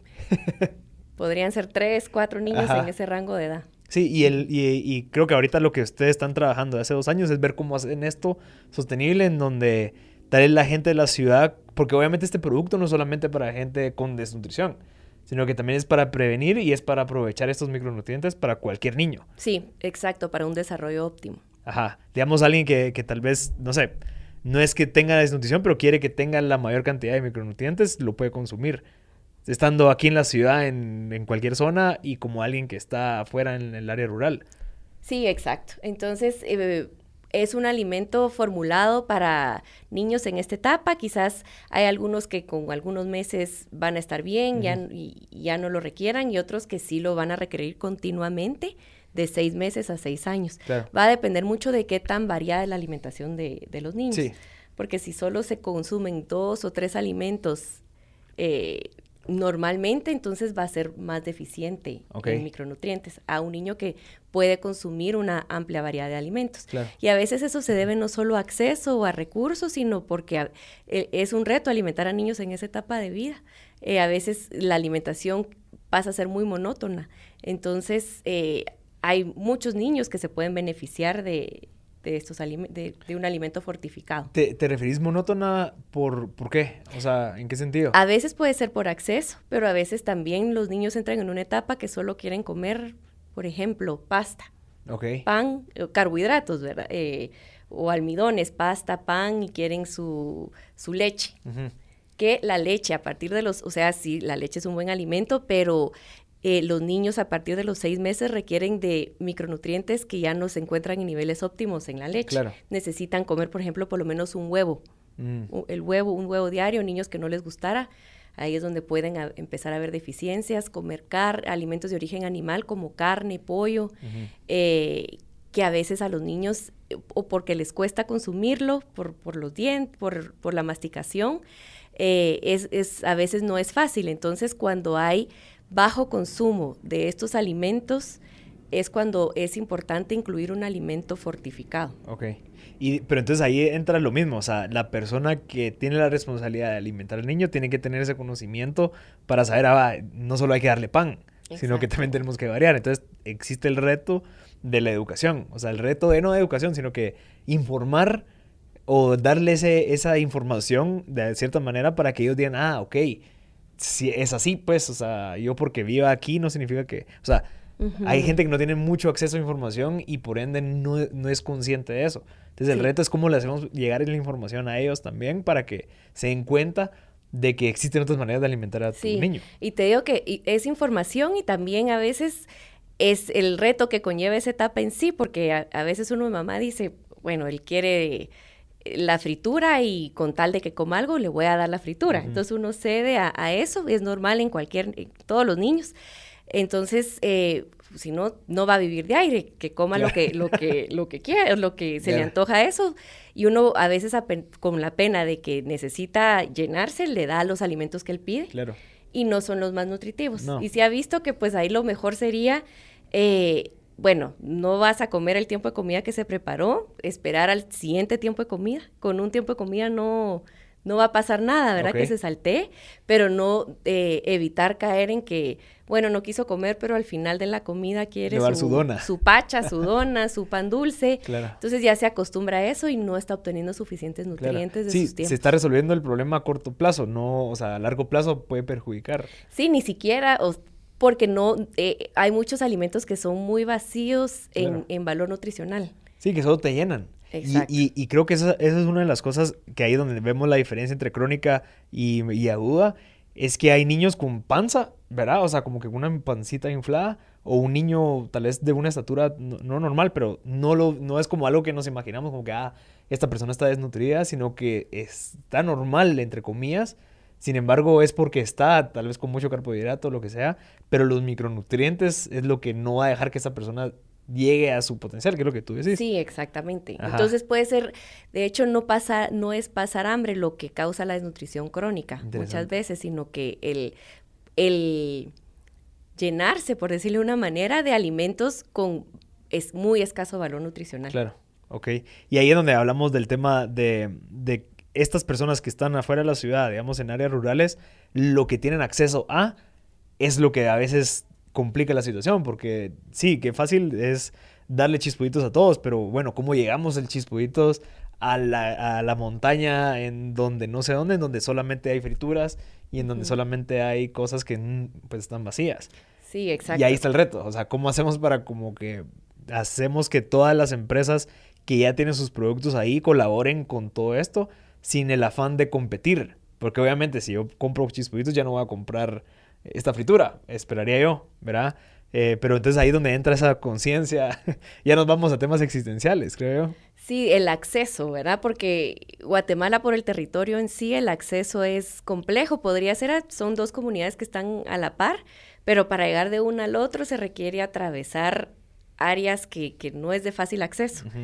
podrían ser tres, cuatro niños Ajá. en ese rango de edad. Sí, y, el, y, y creo que ahorita lo que ustedes están trabajando de hace dos años es ver cómo hacen esto sostenible, en donde tal vez la gente de la ciudad, porque obviamente este producto no es solamente para gente con desnutrición, sino que también es para prevenir y es para aprovechar estos micronutrientes para cualquier niño. Sí, exacto, para un desarrollo óptimo. Ajá, digamos alguien que, que tal vez, no sé, no es que tenga desnutrición, pero quiere que tenga la mayor cantidad de micronutrientes, lo puede consumir. Estando aquí en la ciudad, en, en cualquier zona, y como alguien que está afuera en el área rural. Sí, exacto. Entonces, eh, es un alimento formulado para niños en esta etapa. Quizás hay algunos que con algunos meses van a estar bien, uh-huh. ya, y, ya no lo requieran, y otros que sí lo van a requerir continuamente, de seis meses a seis años. Claro. Va a depender mucho de qué tan variada es la alimentación de, de los niños. Sí. Porque si solo se consumen dos o tres alimentos eh, normalmente, entonces va a ser más deficiente okay. en micronutrientes a un niño que puede consumir una amplia variedad de alimentos. Claro. Y a veces eso se debe no solo a acceso o a recursos, sino porque a, eh, es un reto alimentar a niños en esa etapa de vida. Eh, a veces la alimentación pasa a ser muy monótona. Entonces, eh, hay muchos niños que se pueden beneficiar de... De, estos alime- de, de un alimento fortificado. ¿Te, te referís monótona por, por qué? O sea, ¿en qué sentido? A veces puede ser por acceso, pero a veces también los niños entran en una etapa que solo quieren comer, por ejemplo, pasta, okay. pan, carbohidratos, ¿verdad? Eh, o almidones, pasta, pan, y quieren su, su leche. Uh-huh. Que la leche a partir de los, o sea, sí, la leche es un buen alimento, pero... Eh, los niños a partir de los seis meses requieren de micronutrientes que ya no se encuentran en niveles óptimos en la leche. Claro. Necesitan comer, por ejemplo, por lo menos un huevo. Mm. El huevo, un huevo diario, niños que no les gustara. Ahí es donde pueden a, empezar a haber deficiencias, comer car alimentos de origen animal como carne, pollo, uh-huh. eh, que a veces a los niños, o porque les cuesta consumirlo por, por los dientes, por, por la masticación, eh, es, es, a veces no es fácil. Entonces, cuando hay bajo consumo de estos alimentos, es cuando es importante incluir un alimento fortificado. Ok. Y, pero entonces ahí entra lo mismo, o sea, la persona que tiene la responsabilidad de alimentar al niño tiene que tener ese conocimiento para saber, ah, no solo hay que darle pan, Exacto. sino que también tenemos que variar. Entonces existe el reto de la educación, o sea, el reto de no de educación, sino que informar o darle ese, esa información de cierta manera para que ellos digan, ah, ok, si es así, pues, o sea, yo porque viva aquí no significa que, o sea, uh-huh. hay gente que no tiene mucho acceso a información y por ende no, no es consciente de eso. Entonces, sí. el reto es cómo le hacemos llegar la información a ellos también para que se den cuenta de que existen otras maneras de alimentar a sí. tu niño. Y te digo que es información y también a veces es el reto que conlleva esa etapa en sí, porque a, a veces uno de mamá dice, bueno, él quiere la fritura y con tal de que coma algo le voy a dar la fritura. Uh-huh. Entonces uno cede a, a eso, es normal en cualquier, en todos los niños. Entonces, eh, si no, no va a vivir de aire, que coma claro. lo que, lo que, lo que quiera, lo que se claro. le antoja eso. Y uno a veces apen- con la pena de que necesita llenarse, le da los alimentos que él pide. Claro. Y no son los más nutritivos. No. Y se ha visto que pues ahí lo mejor sería... Eh, bueno, no vas a comer el tiempo de comida que se preparó, esperar al siguiente tiempo de comida. Con un tiempo de comida no, no va a pasar nada, ¿verdad? Okay. Que se saltee, pero no eh, evitar caer en que, bueno, no quiso comer, pero al final de la comida quiere su, su dona, su pacha, su dona, su pan dulce. Claro. Entonces ya se acostumbra a eso y no está obteniendo suficientes nutrientes claro. de sí, sus tiempos. Se está resolviendo el problema a corto plazo, no, o sea, a largo plazo puede perjudicar. Sí, ni siquiera... O, porque no eh, hay muchos alimentos que son muy vacíos en, claro. en valor nutricional. Sí, que solo te llenan. Exacto. Y, y, y creo que esa, esa es una de las cosas que ahí donde vemos la diferencia entre crónica y, y aguda, es que hay niños con panza, ¿verdad? O sea, como que una pancita inflada, o un niño tal vez de una estatura no, no normal, pero no, lo, no es como algo que nos imaginamos, como que, ah, esta persona está desnutrida, sino que está normal, entre comillas. Sin embargo, es porque está tal vez con mucho carbohidrato o lo que sea, pero los micronutrientes es lo que no va a dejar que esa persona llegue a su potencial, que es lo que tú decís. Sí, exactamente. Ajá. Entonces puede ser, de hecho, no pasa, no es pasar hambre lo que causa la desnutrición crónica muchas veces, sino que el, el llenarse, por decirlo de una manera, de alimentos con es muy escaso valor nutricional. Claro, ok. Y ahí es donde hablamos del tema de, de estas personas que están afuera de la ciudad, digamos, en áreas rurales, lo que tienen acceso a es lo que a veces complica la situación, porque sí, qué fácil es darle chispuditos a todos, pero bueno, ¿cómo llegamos el chispuditos a la, a la montaña en donde no sé dónde, en donde solamente hay frituras y en donde uh-huh. solamente hay cosas que pues están vacías? Sí, exacto. Y ahí está el reto, o sea, ¿cómo hacemos para como que hacemos que todas las empresas que ya tienen sus productos ahí colaboren con todo esto sin el afán de competir? Porque obviamente si yo compro chispuditos ya no voy a comprar esta fritura, esperaría yo, ¿verdad? Eh, pero entonces ahí es donde entra esa conciencia, ya nos vamos a temas existenciales, creo yo. Sí, el acceso, ¿verdad? Porque Guatemala por el territorio en sí, el acceso es complejo, podría ser, a, son dos comunidades que están a la par, pero para llegar de uno al otro se requiere atravesar áreas que, que no es de fácil acceso. Uh-huh.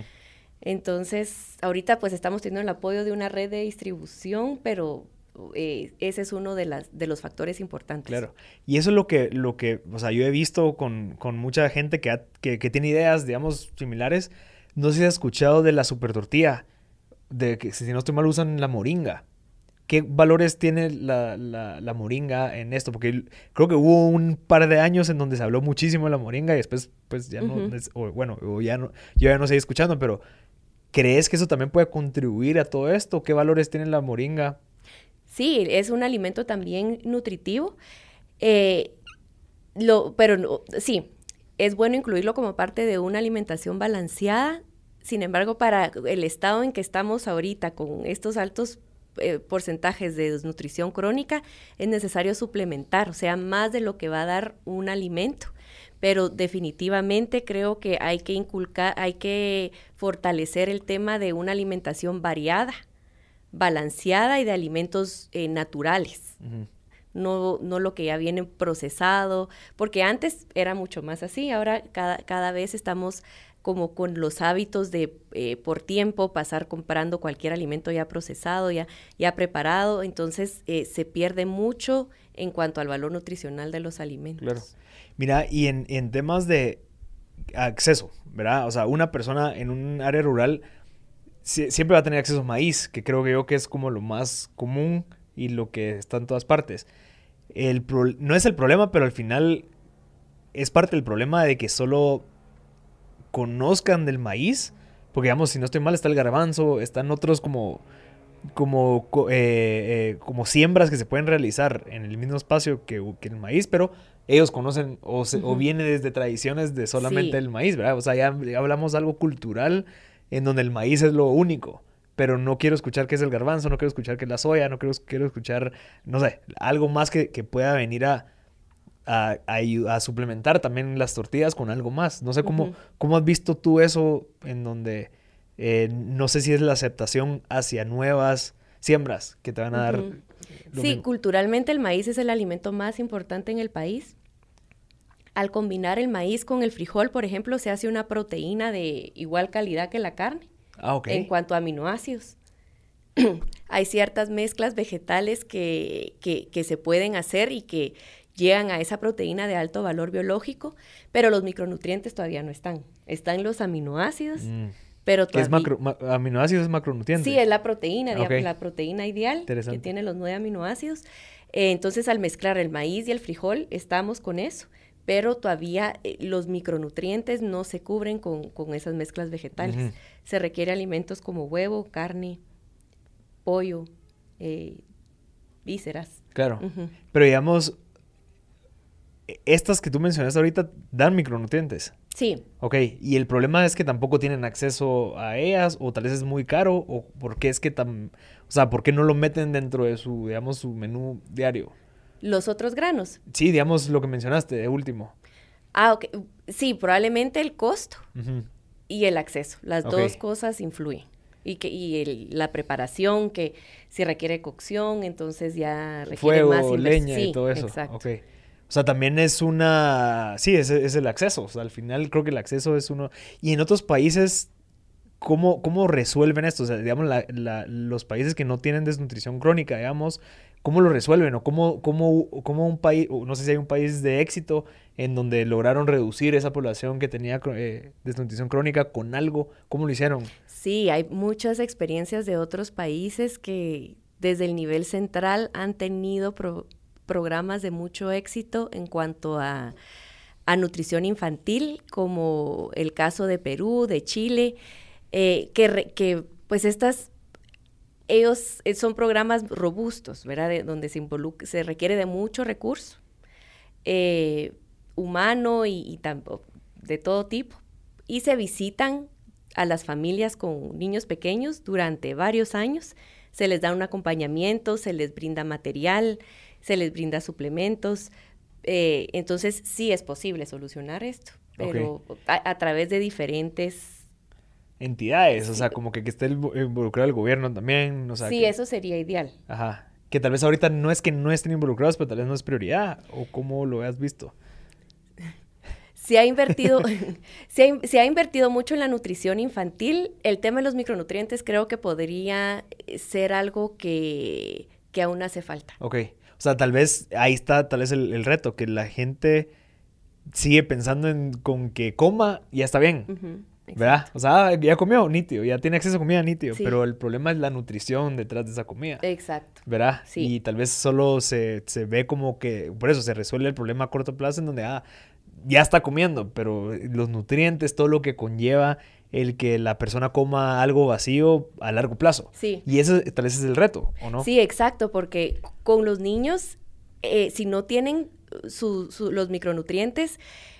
Entonces, ahorita pues estamos teniendo el apoyo de una red de distribución, pero eh, ese es uno de, las, de los factores importantes. Claro, y eso es lo que, lo que o sea, yo he visto con, con mucha gente que, ha, que, que tiene ideas, digamos, similares. No sé si has escuchado de la super tortilla, de que si no estoy mal usan la moringa. ¿Qué valores tiene la, la, la moringa en esto? Porque creo que hubo un par de años en donde se habló muchísimo de la moringa y después, pues ya uh-huh. no, o, bueno, o ya no, yo ya no seguí escuchando, pero ¿crees que eso también puede contribuir a todo esto? ¿Qué valores tiene la moringa? Sí, es un alimento también nutritivo, eh, lo, pero no, sí, es bueno incluirlo como parte de una alimentación balanceada. Sin embargo, para el estado en que estamos ahorita con estos altos Eh, porcentajes de desnutrición crónica, es necesario suplementar, o sea, más de lo que va a dar un alimento. Pero definitivamente creo que hay que inculcar, hay que fortalecer el tema de una alimentación variada, balanceada y de alimentos eh, naturales. Uh-huh. No, no lo que ya viene procesado, porque antes era mucho más así, ahora cada, cada vez estamos como con los hábitos de eh, por tiempo pasar comprando cualquier alimento ya procesado, ya, ya preparado, entonces eh, se pierde mucho en cuanto al valor nutricional de los alimentos. Claro. Mira, y en, en temas de acceso, ¿verdad? O sea, una persona en un área rural si, siempre va a tener acceso a maíz, que creo que yo que es como lo más común y lo que está en todas partes. El pro, no es el problema, pero al final es parte del problema de que solo conozcan del maíz, porque digamos, si no estoy mal, está el garbanzo, están otros como, como, eh, eh, como siembras que se pueden realizar en el mismo espacio que, que el maíz, pero ellos conocen o, se, uh-huh. o viene desde tradiciones de solamente sí. el maíz, ¿verdad? O sea, ya, ya hablamos de algo cultural en donde el maíz es lo único, pero no quiero escuchar qué es el garbanzo, no quiero escuchar qué es la soya, no quiero, quiero escuchar, no sé, algo más que, que pueda venir a A, a, a suplementar también las tortillas con algo más. No sé cómo, uh-huh. cómo has visto tú eso en donde eh, no sé si es la aceptación hacia nuevas siembras que te van a dar. Uh-huh. Sí, mismo. Culturalmente el maíz es el alimento más importante en el país. Al combinar el maíz con el frijol, por ejemplo, se hace una proteína de igual calidad que la carne. Ah, ok. En cuanto a aminoácidos. Hay ciertas mezclas vegetales que, que, que se pueden hacer y que llegan a esa proteína de alto valor biológico, pero los micronutrientes todavía no están. Están los aminoácidos, mm. pero todavía... ¿Qué es macro, ma, aminoácidos es macronutrientes? Sí, es la proteína, okay. digamos, la proteína ideal que tiene los nueve aminoácidos. Eh, entonces, al mezclar el maíz y el frijol, estamos con eso, pero todavía eh, los micronutrientes no se cubren con, con esas mezclas vegetales. Uh-huh. Se requiere alimentos como huevo, carne, pollo, eh, vísceras. Claro, uh-huh. pero digamos... Estas que tú mencionaste ahorita dan micronutrientes. Sí. Ok, y el problema es que tampoco tienen acceso a ellas, o tal vez es muy caro, o por qué es que tan... O sea, ¿por qué no lo meten dentro de su, digamos, su menú diario? ¿Los otros granos? Sí, digamos lo que mencionaste, de último. Ah, ok. Sí, probablemente el costo uh-huh. y el acceso. Las okay. dos cosas influyen. Y, que, y el, la preparación, que si requiere cocción, entonces ya requiere fuego, más... Fuego, leña sí, y todo eso. Exacto. Okay. O sea, también es una... Sí, es, es el acceso. O sea, al final creo que el acceso es uno... Y en otros países, ¿cómo, cómo resuelven esto? O sea, digamos, la, la, los países que no tienen desnutrición crónica, digamos, ¿cómo lo resuelven? ¿O cómo, cómo, cómo un país... No sé si hay un país de éxito en donde lograron reducir esa población que tenía eh, desnutrición crónica con algo. ¿Cómo lo hicieron? Sí, hay muchas experiencias de otros países que desde el nivel central han tenido pro, programas de mucho éxito en cuanto a, a nutrición infantil, como el caso de Perú, de Chile, eh, que, re, que pues estas, ellos eh, son programas robustos, ¿verdad? De, donde se, involucra, se requiere de mucho recurso eh, humano y, y tampoco, de todo tipo, y se visitan a las familias con niños pequeños durante varios años, se les da un acompañamiento, se les brinda material, se les brinda suplementos, eh, entonces sí es posible solucionar esto, pero okay. a, a través de diferentes... entidades, sí. O sea, como que, que esté involucrado el gobierno también, o sea, sí, que... eso sería ideal. Ajá, que tal vez ahorita no es que no estén involucrados, pero tal vez no es prioridad, o cómo lo has visto. Se ha invertido, se, ha, se ha invertido mucho en la nutrición infantil. El tema de los micronutrientes creo que podría ser algo que, que aún hace falta. Ok. O sea, tal vez ahí está tal vez el, el reto, que la gente sigue pensando en con que coma y ya está bien. Uh-huh, ¿verdad? O sea, ya comió, nítido, ya tiene acceso a comida, nítido. Sí. Pero el problema es la nutrición detrás de esa comida. Exacto. ¿Verdad? Sí. Y tal vez solo se, se ve como que, por eso se resuelve el problema a corto plazo en donde, ah, ya está comiendo, pero los nutrientes, todo lo que conlleva el que la persona coma algo vacío a largo plazo. Sí. Y ese tal vez es el reto, ¿o no? Sí, exacto, porque con los niños, eh, si no tienen su, su, los micronutrientes,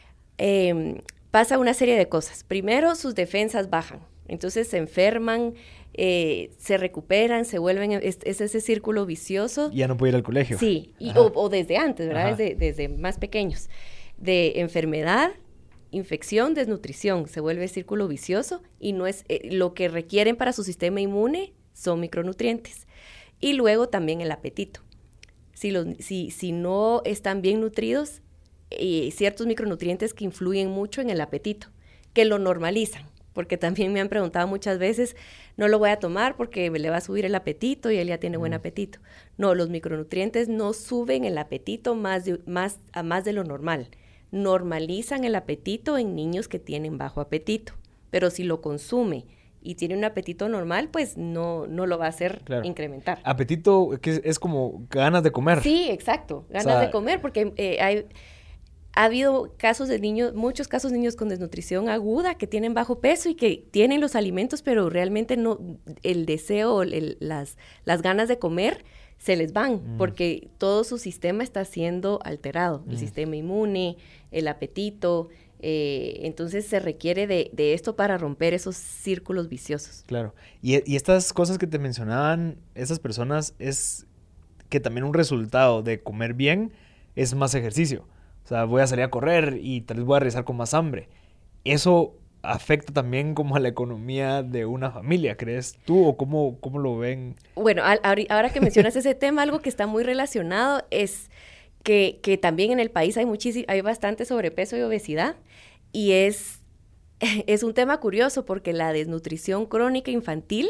eh, pasa una serie de cosas. Primero, sus defensas bajan, entonces se enferman, eh, se recuperan, se vuelven, es, es ese círculo vicioso. Ya no puede ir al colegio. Sí, y, o, o desde antes, ¿verdad? Desde, desde más pequeños. De enfermedad, infección, desnutrición, se vuelve círculo vicioso y no es eh, lo que requieren para su sistema inmune son micronutrientes. Y luego también el apetito. Si, los, si, si no están bien nutridos, eh, ciertos micronutrientes que influyen mucho en el apetito, que lo normalizan, porque también me han preguntado muchas veces, no lo voy a tomar porque me le va a subir el apetito y él ya tiene mm. buen apetito. No, los micronutrientes no suben el apetito más de, más, a más de lo normal. Normalizan el apetito en niños que tienen bajo apetito, pero si lo consume y tiene un apetito normal, pues no, no lo va a hacer claro. incrementar. Apetito que es, es como ganas de comer. Sí, exacto, ganas o sea, de comer, porque eh, hay, ha habido casos de niños, muchos casos de niños con desnutrición aguda que tienen bajo peso y que tienen los alimentos, pero realmente no, el deseo, el, las, las ganas de comer se les van, mm. porque todo su sistema está siendo alterado, mm. el sistema inmune, el apetito, eh, entonces se requiere de, de esto para romper esos círculos viciosos. Claro, y, y estas cosas que te mencionaban, esas personas, es que también un resultado de comer bien es más ejercicio. O sea, voy a salir a correr y tal vez voy a regresar con más hambre. Eso afecta también como a la economía de una familia, ¿crees tú? ¿O cómo, cómo lo ven? Bueno, a, a, ahora que mencionas ese tema, algo que está muy relacionado es que, que también en el país hay muchísimo, hay bastante sobrepeso y obesidad. Y es, es un tema curioso porque la desnutrición crónica infantil,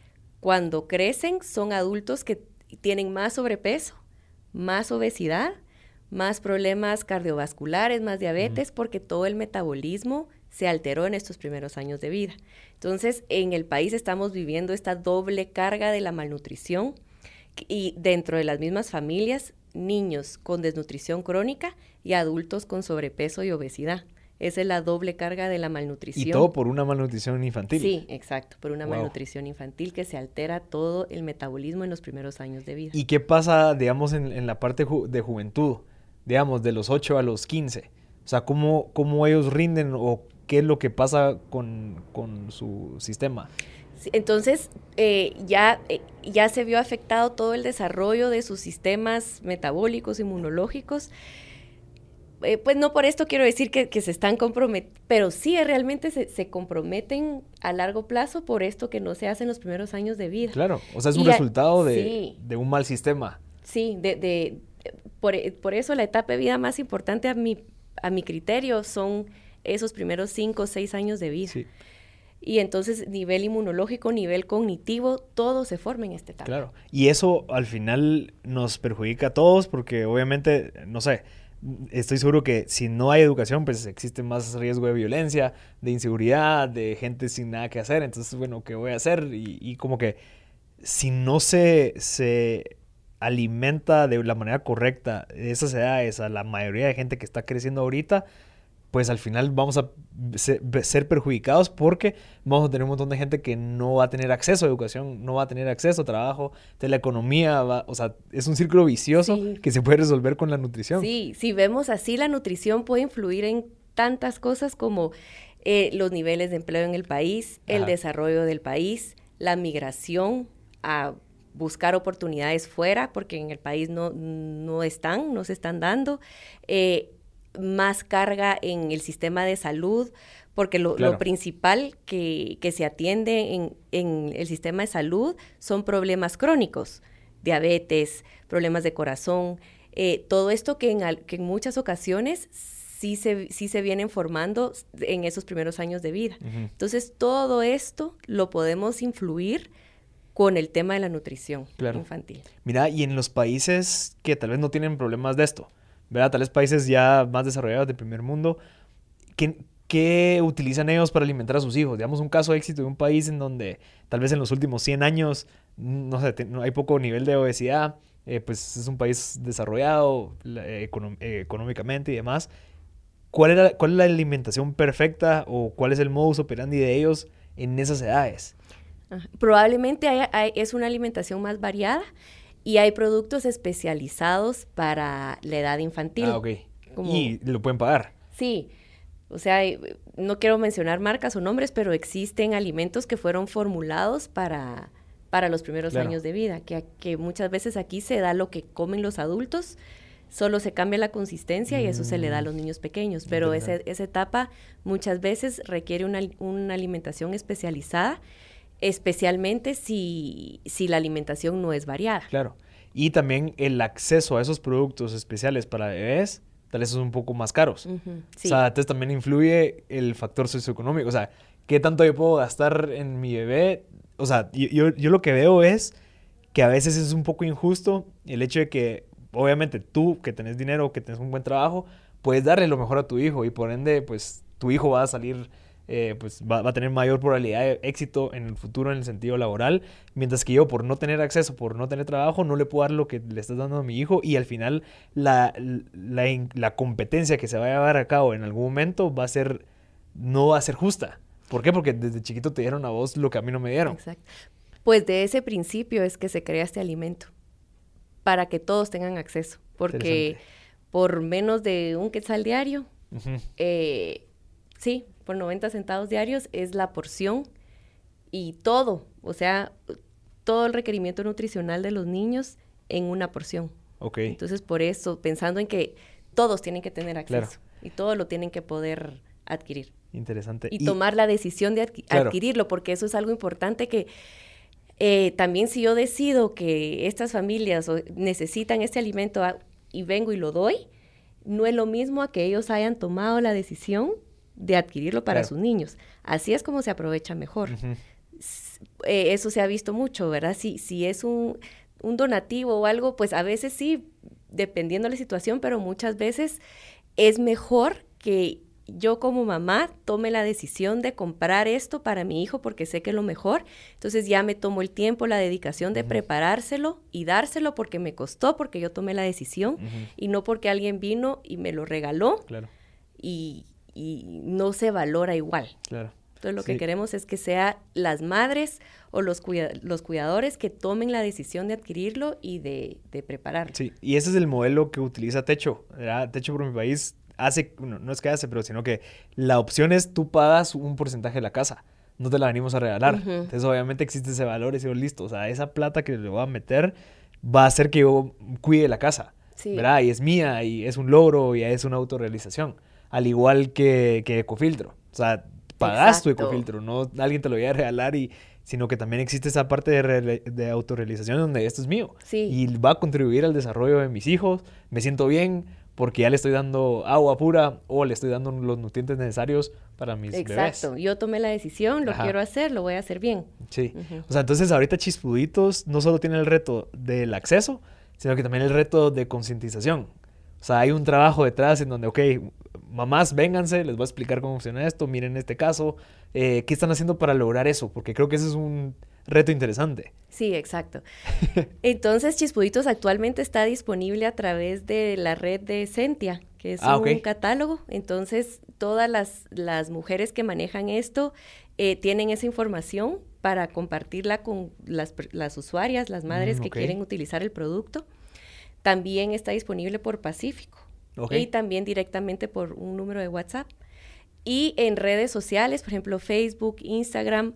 cuando crecen, son adultos que tienen más sobrepeso, más obesidad, más problemas cardiovasculares, más diabetes, uh-huh. porque todo el metabolismo se alteró en estos primeros años de vida. Entonces, en el país estamos viviendo esta doble carga de la malnutrición y dentro de las mismas familias, niños con desnutrición crónica y adultos con sobrepeso y obesidad. Esa es la doble carga de la malnutrición. Y todo por una malnutrición infantil. Sí, exacto, por una wow. malnutrición infantil que se altera todo el metabolismo en los primeros años de vida. ¿Y qué pasa, digamos, en, en la parte ju- de juventud? Digamos, de los ocho a los quince. O sea, ¿cómo, cómo ellos rinden o qué es lo que pasa con, con su sistema? Sí, entonces, eh, ya, eh, ya se vio afectado todo el desarrollo de sus sistemas metabólicos, inmunológicos. Eh, pues no por esto quiero decir que, que se están comprometiendo, pero sí realmente se, se comprometen a largo plazo por esto que no se hace en los primeros años de vida. Claro, o sea, es un y resultado a, de, sí, de un mal sistema. Sí, de... de por, por eso la etapa de vida más importante a mi, a mi criterio son esos primeros cinco o seis años de vida. Sí. Y entonces nivel inmunológico, nivel cognitivo, todo se forma en esta etapa. Claro, y eso al final nos perjudica a todos porque obviamente, no sé, estoy seguro que si no hay educación, pues existe más riesgo de violencia, de inseguridad, de gente sin nada que hacer. Entonces, bueno, ¿qué voy a hacer? Y, y como que si no se, se alimenta de la manera correcta de esas edades a la mayoría de gente que está creciendo ahorita, pues al final vamos a ser perjudicados porque vamos a tener un montón de gente que no va a tener acceso a educación, no va a tener acceso a trabajo, de la economía, va, o sea, es un círculo vicioso sí. que se puede resolver con la nutrición. Sí, si vemos así, la nutrición puede influir en tantas cosas como eh, los niveles de empleo en el país, Ajá. el desarrollo del país, la migración a buscar oportunidades fuera, porque en el país no, no están, no se están dando, eh, más carga en el sistema de salud, porque lo, claro. lo principal que, que se atiende en, en el sistema de salud son problemas crónicos, diabetes, problemas de corazón, eh, todo esto que en, que en muchas ocasiones sí se, sí se vienen formando en esos primeros años de vida. Uh-huh. Entonces, todo esto lo podemos influir con el tema de la nutrición claro. infantil. Mira, y en los países que tal vez no tienen problemas de esto, ¿verdad? Tales países ya más desarrollados de primer mundo, ¿qué, ¿qué utilizan ellos para alimentar a sus hijos? Digamos, un caso de éxito de un país en donde tal vez en los últimos cien años, no sé, te, hay poco nivel de obesidad, eh, pues es un país desarrollado eh, econom- eh, económicamente y demás. ¿Cuál, era, ¿Cuál es la alimentación perfecta o cuál es el modus operandi de ellos en esas edades? Probablemente hay, hay, es una alimentación más variada. Y hay productos especializados para la edad infantil. Ah, ok. Como... ¿Y lo pueden pagar? Sí. O sea, no quiero mencionar marcas o nombres, pero existen alimentos que fueron formulados para, para los primeros claro. años de vida. Que, que muchas veces aquí se da lo que comen los adultos, solo se cambia la consistencia mm. y eso se le da a los niños pequeños. Pero ese, esa etapa muchas veces requiere una, una alimentación especializada, especialmente si, si la alimentación no es variada. Claro. Y también el acceso a esos productos especiales para bebés, tal vez son un poco más caros. Uh-huh, sí. O sea, entonces también influye el factor socioeconómico. O sea, ¿qué tanto yo puedo gastar en mi bebé? O sea, yo, yo, yo lo que veo es que a veces es un poco injusto el hecho de que, obviamente, tú que tenés dinero, que tenés un buen trabajo, puedes darle lo mejor a tu hijo y por ende, pues, tu hijo va a salir... Eh, pues va, va a tener mayor probabilidad de éxito en el futuro en el sentido laboral, mientras que yo por no tener acceso, por no tener trabajo, no le puedo dar lo que le estás dando a mi hijo y al final la, la, la competencia que se va a llevar a cabo en algún momento va a ser, no va a ser justa. ¿Por qué? Porque desde chiquito te dieron a vos lo que a mí no me dieron. Exacto. Pues de ese principio es que se crea este alimento, para que todos tengan acceso, porque por menos de un quetzal diario, uh-huh. eh, sí, por noventa centavos diarios es la porción y todo, o sea, todo el requerimiento nutricional de los niños en una porción. Okay. Entonces, por eso, pensando en que todos tienen que tener acceso claro. y todos lo tienen que poder adquirir. Interesante. Y, y tomar la decisión de adqu- claro. adquirirlo, porque eso es algo importante que eh, también si yo decido que estas familias necesitan este alimento a, y vengo y lo doy, no es lo mismo a que ellos hayan tomado la decisión de adquirirlo para claro. sus niños. Así es como se aprovecha mejor. Uh-huh. Eh, eso se ha visto mucho, ¿verdad? Si, si es un, un donativo o algo, pues a veces sí, dependiendo de la situación, pero muchas veces es mejor que yo como mamá tome la decisión de comprar esto para mi hijo porque sé que es lo mejor. Entonces ya me tomo el tiempo, la dedicación de uh-huh. preparárselo y dárselo porque me costó, porque yo tomé la decisión uh-huh. y no porque alguien vino y me lo regaló. Claro. Y y no se valora igual. Claro. Entonces, lo sí. que queremos es que sea las madres o los, cuida- los cuidadores que tomen la decisión de adquirirlo y de, de prepararlo. Sí, y ese es el modelo que utiliza Techo, ¿verdad? Techo por mi país hace, no, no es que hace, pero sino que la opción es tú pagas un porcentaje de la casa, no te la venimos a regalar. Uh-huh. Entonces, obviamente existe ese valor, ese listo. O sea, esa plata que le voy a meter va a hacer que yo cuide la casa, sí. ¿verdad? Y es mía, y es un logro, y es una autorrealización. Al igual que, que Ecofiltro. O sea, pagás tu Ecofiltro, no alguien te lo voy a regalar y, sino que también existe esa parte de, re- de autorrealización donde esto es mío. Sí. Y va a contribuir al desarrollo de mis hijos, me siento bien porque ya le estoy dando agua pura o le estoy dando los nutrientes necesarios para mis bebés. Exacto, yo tomé la decisión, lo Ajá. quiero hacer, lo voy a hacer bien. Sí, Ujú. o sea, entonces ahorita Chispuditos no solo tiene el reto del acceso, sino que también el reto de concientización. O sea, hay un trabajo detrás en donde, ok, mamás, vénganse, les voy a explicar cómo funciona esto, miren este caso, eh, ¿qué están haciendo para lograr eso? Porque creo que ese es un reto interesante. Sí, exacto. Entonces, Chispuditos actualmente está disponible a través de la red de Sentia, que es Ah, un ok. catálogo. Entonces, todas las, las mujeres que manejan esto eh, tienen esa información para compartirla con las, per- las usuarias, las madres Mm, que ok. quieren utilizar el producto. También está disponible por Pacífico Ok. y también directamente por un número de WhatsApp. Y en redes sociales, por ejemplo, Facebook, Instagram,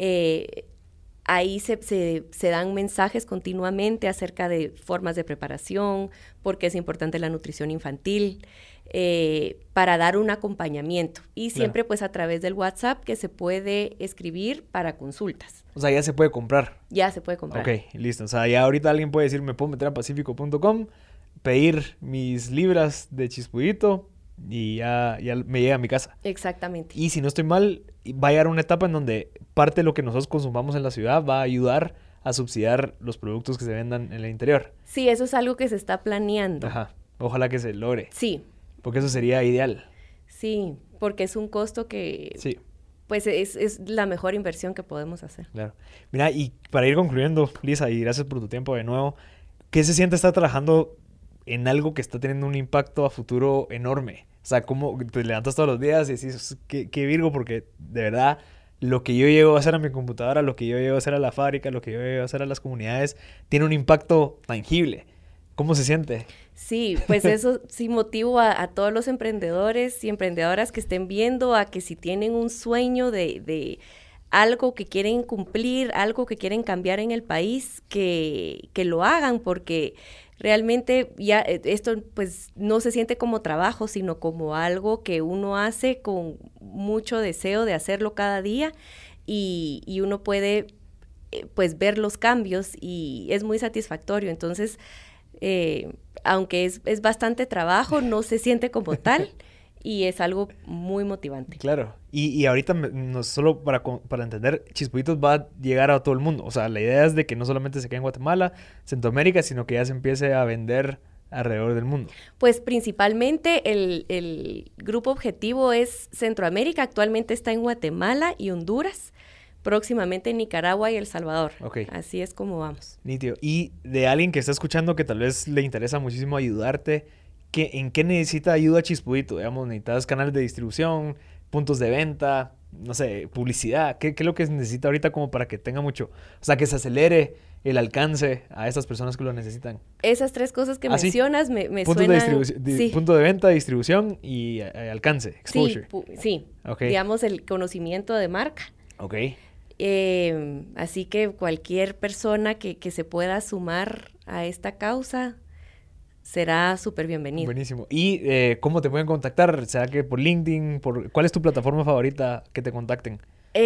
eh, ahí se, se, se dan mensajes continuamente acerca de formas de preparación, porque es importante la nutrición infantil, eh, para dar un acompañamiento. Y siempre Claro. pues a través del WhatsApp que se puede escribir para consultas. O sea, ya se puede comprar. Ya se puede comprar. Ok, listo. O sea, ya ahorita alguien puede decir, me puedo meter a pacífico punto com, pedir mis libras de Chispudito y ya, ya me llega a mi casa. Exactamente. Y si no estoy mal, va a llegar una etapa en donde parte de lo que nosotros consumamos en la ciudad va a ayudar a subsidiar los productos que se vendan en el interior. Sí, eso es algo que se está planeando. Ajá. Ojalá que se logre, Sí, porque eso sería ideal. sí, porque es un costo que Sí, pues es, es la mejor inversión que podemos hacer. claro. Mira, y para ir concluyendo, Lisa, y gracias por tu tiempo de nuevo, ¿qué se siente estar trabajando en algo que está teniendo un impacto a futuro enorme? O sea, ¿cómo te levantas todos los días y decís, qué, qué virgo? Porque de verdad, lo que yo llego a hacer a mi computadora, lo que yo llego a hacer a la fábrica, lo que yo llego a hacer a las comunidades, tiene un impacto tangible. ¿Cómo se siente? Sí, pues eso sí motivo a, a todos los emprendedores y emprendedoras que estén viendo a que si tienen un sueño de, de algo que quieren cumplir, algo que quieren cambiar en el país, que, que lo hagan, porque realmente ya eh, esto pues no se siente como trabajo, sino como algo que uno hace con mucho deseo de hacerlo cada día y, y uno puede eh, pues ver los cambios y es muy satisfactorio. Entonces, eh, aunque es, es bastante trabajo, no se siente como tal y es algo muy motivante. Claro. Y, y ahorita, me- no solo para, co- para entender, Chispuditos va a llegar a todo el mundo. O sea, la idea es de que no solamente se quede en Guatemala, Centroamérica, sino que ya se empiece a vender alrededor del mundo. Pues principalmente el, el grupo objetivo es Centroamérica, actualmente está en Guatemala y Honduras, próximamente en Nicaragua y El Salvador. Ok. Así es como vamos. Nítido. Y de alguien que está escuchando que tal vez le interesa muchísimo ayudarte, ¿qué, ¿en qué necesita ayuda Chispudito? Digamos, necesitas canales de distribución, puntos de venta, no sé, publicidad. ¿Qué, qué es lo que necesita ahorita como para que tenga mucho? O sea, que se acelere el alcance a estas personas que lo necesitan. Esas tres cosas que Ah, sí. mencionas me, me Puntos de suenan... distribución, di- sí. punto de venta, distribución y eh, alcance, Sí, exposure. pu- sí. Ok. Digamos el conocimiento de marca. Ok. Eh, así que cualquier persona que, que se pueda sumar a esta causa será súper bienvenido. Buenísimo. ¿Y eh, cómo te pueden contactar? ¿Será que por LinkedIn? Por... ¿Cuál es tu plataforma favorita que te contacten?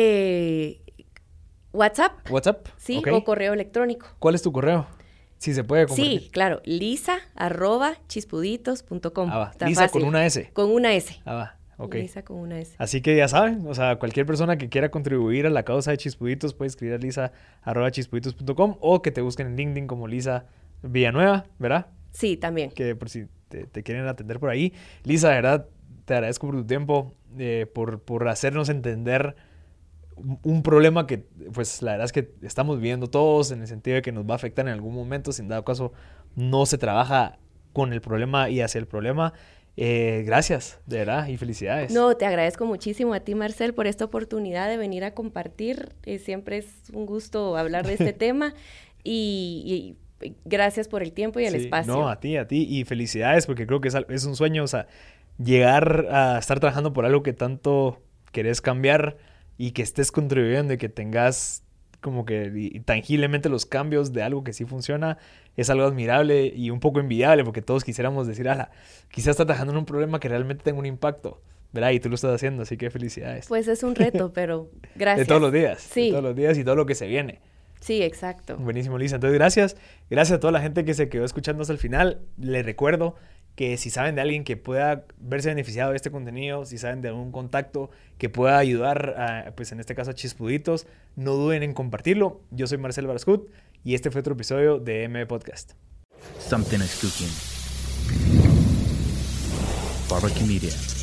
Eh, WhatsApp, ¿WhatsApp? sí, Ok. o correo electrónico. ¿Cuál es tu correo? Si se puede compartir. Sí, claro, lisa arroba chispuditos punto com. Ah, va. Está Lisa fácil. con una S. Con una S. Ah, va. Ok. Lisa con una S. Así que ya saben, o sea, cualquier persona que quiera contribuir a la causa de Chispuditos puede escribir a lisa arroba chispuditos punto com o que te busquen en LinkedIn como Lisa Villanueva, ¿verdad? Sí, también. Que por si te, te quieren atender por ahí. Lisa, de verdad, te agradezco por tu tiempo, eh, por, por hacernos entender un, un problema que, pues, la verdad es que estamos viviendo todos en el sentido de que nos va a afectar en algún momento. Si en dado caso no se trabaja con el problema y hacia el problema. Eh, gracias, de verdad, y felicidades. No, te agradezco muchísimo a ti, Marcel, por esta oportunidad de venir a compartir. Eh, siempre es un gusto hablar de este tema y, y gracias por el tiempo y el Sí, espacio. No, a ti, a ti, y felicidades porque creo que es, al- es un sueño, o sea, llegar a estar trabajando por algo que tanto querés cambiar y que estés contribuyendo y que tengas como que y- y tangiblemente los cambios de algo que sí funciona, es algo admirable y un poco envidiable porque todos quisiéramos decir, ala, quizás está trabajando en un problema que realmente tenga un impacto, ¿verdad? Y tú lo estás haciendo, así que felicidades. Pues es un reto, pero gracias. De todos los días. Sí. De todos los días y todo lo que se viene. Sí, exacto. Buenísimo, Lisa. Entonces, gracias. Gracias a toda la gente que se quedó escuchando hasta el final. Les recuerdo que si saben de alguien que pueda verse beneficiado de este contenido, si saben de algún contacto que pueda ayudar, a, pues en este caso a Chispuditos, no duden en compartirlo. Yo soy Marcel Barascut y este fue otro episodio de M B Podcast. Something is cooking. Barbecue Media.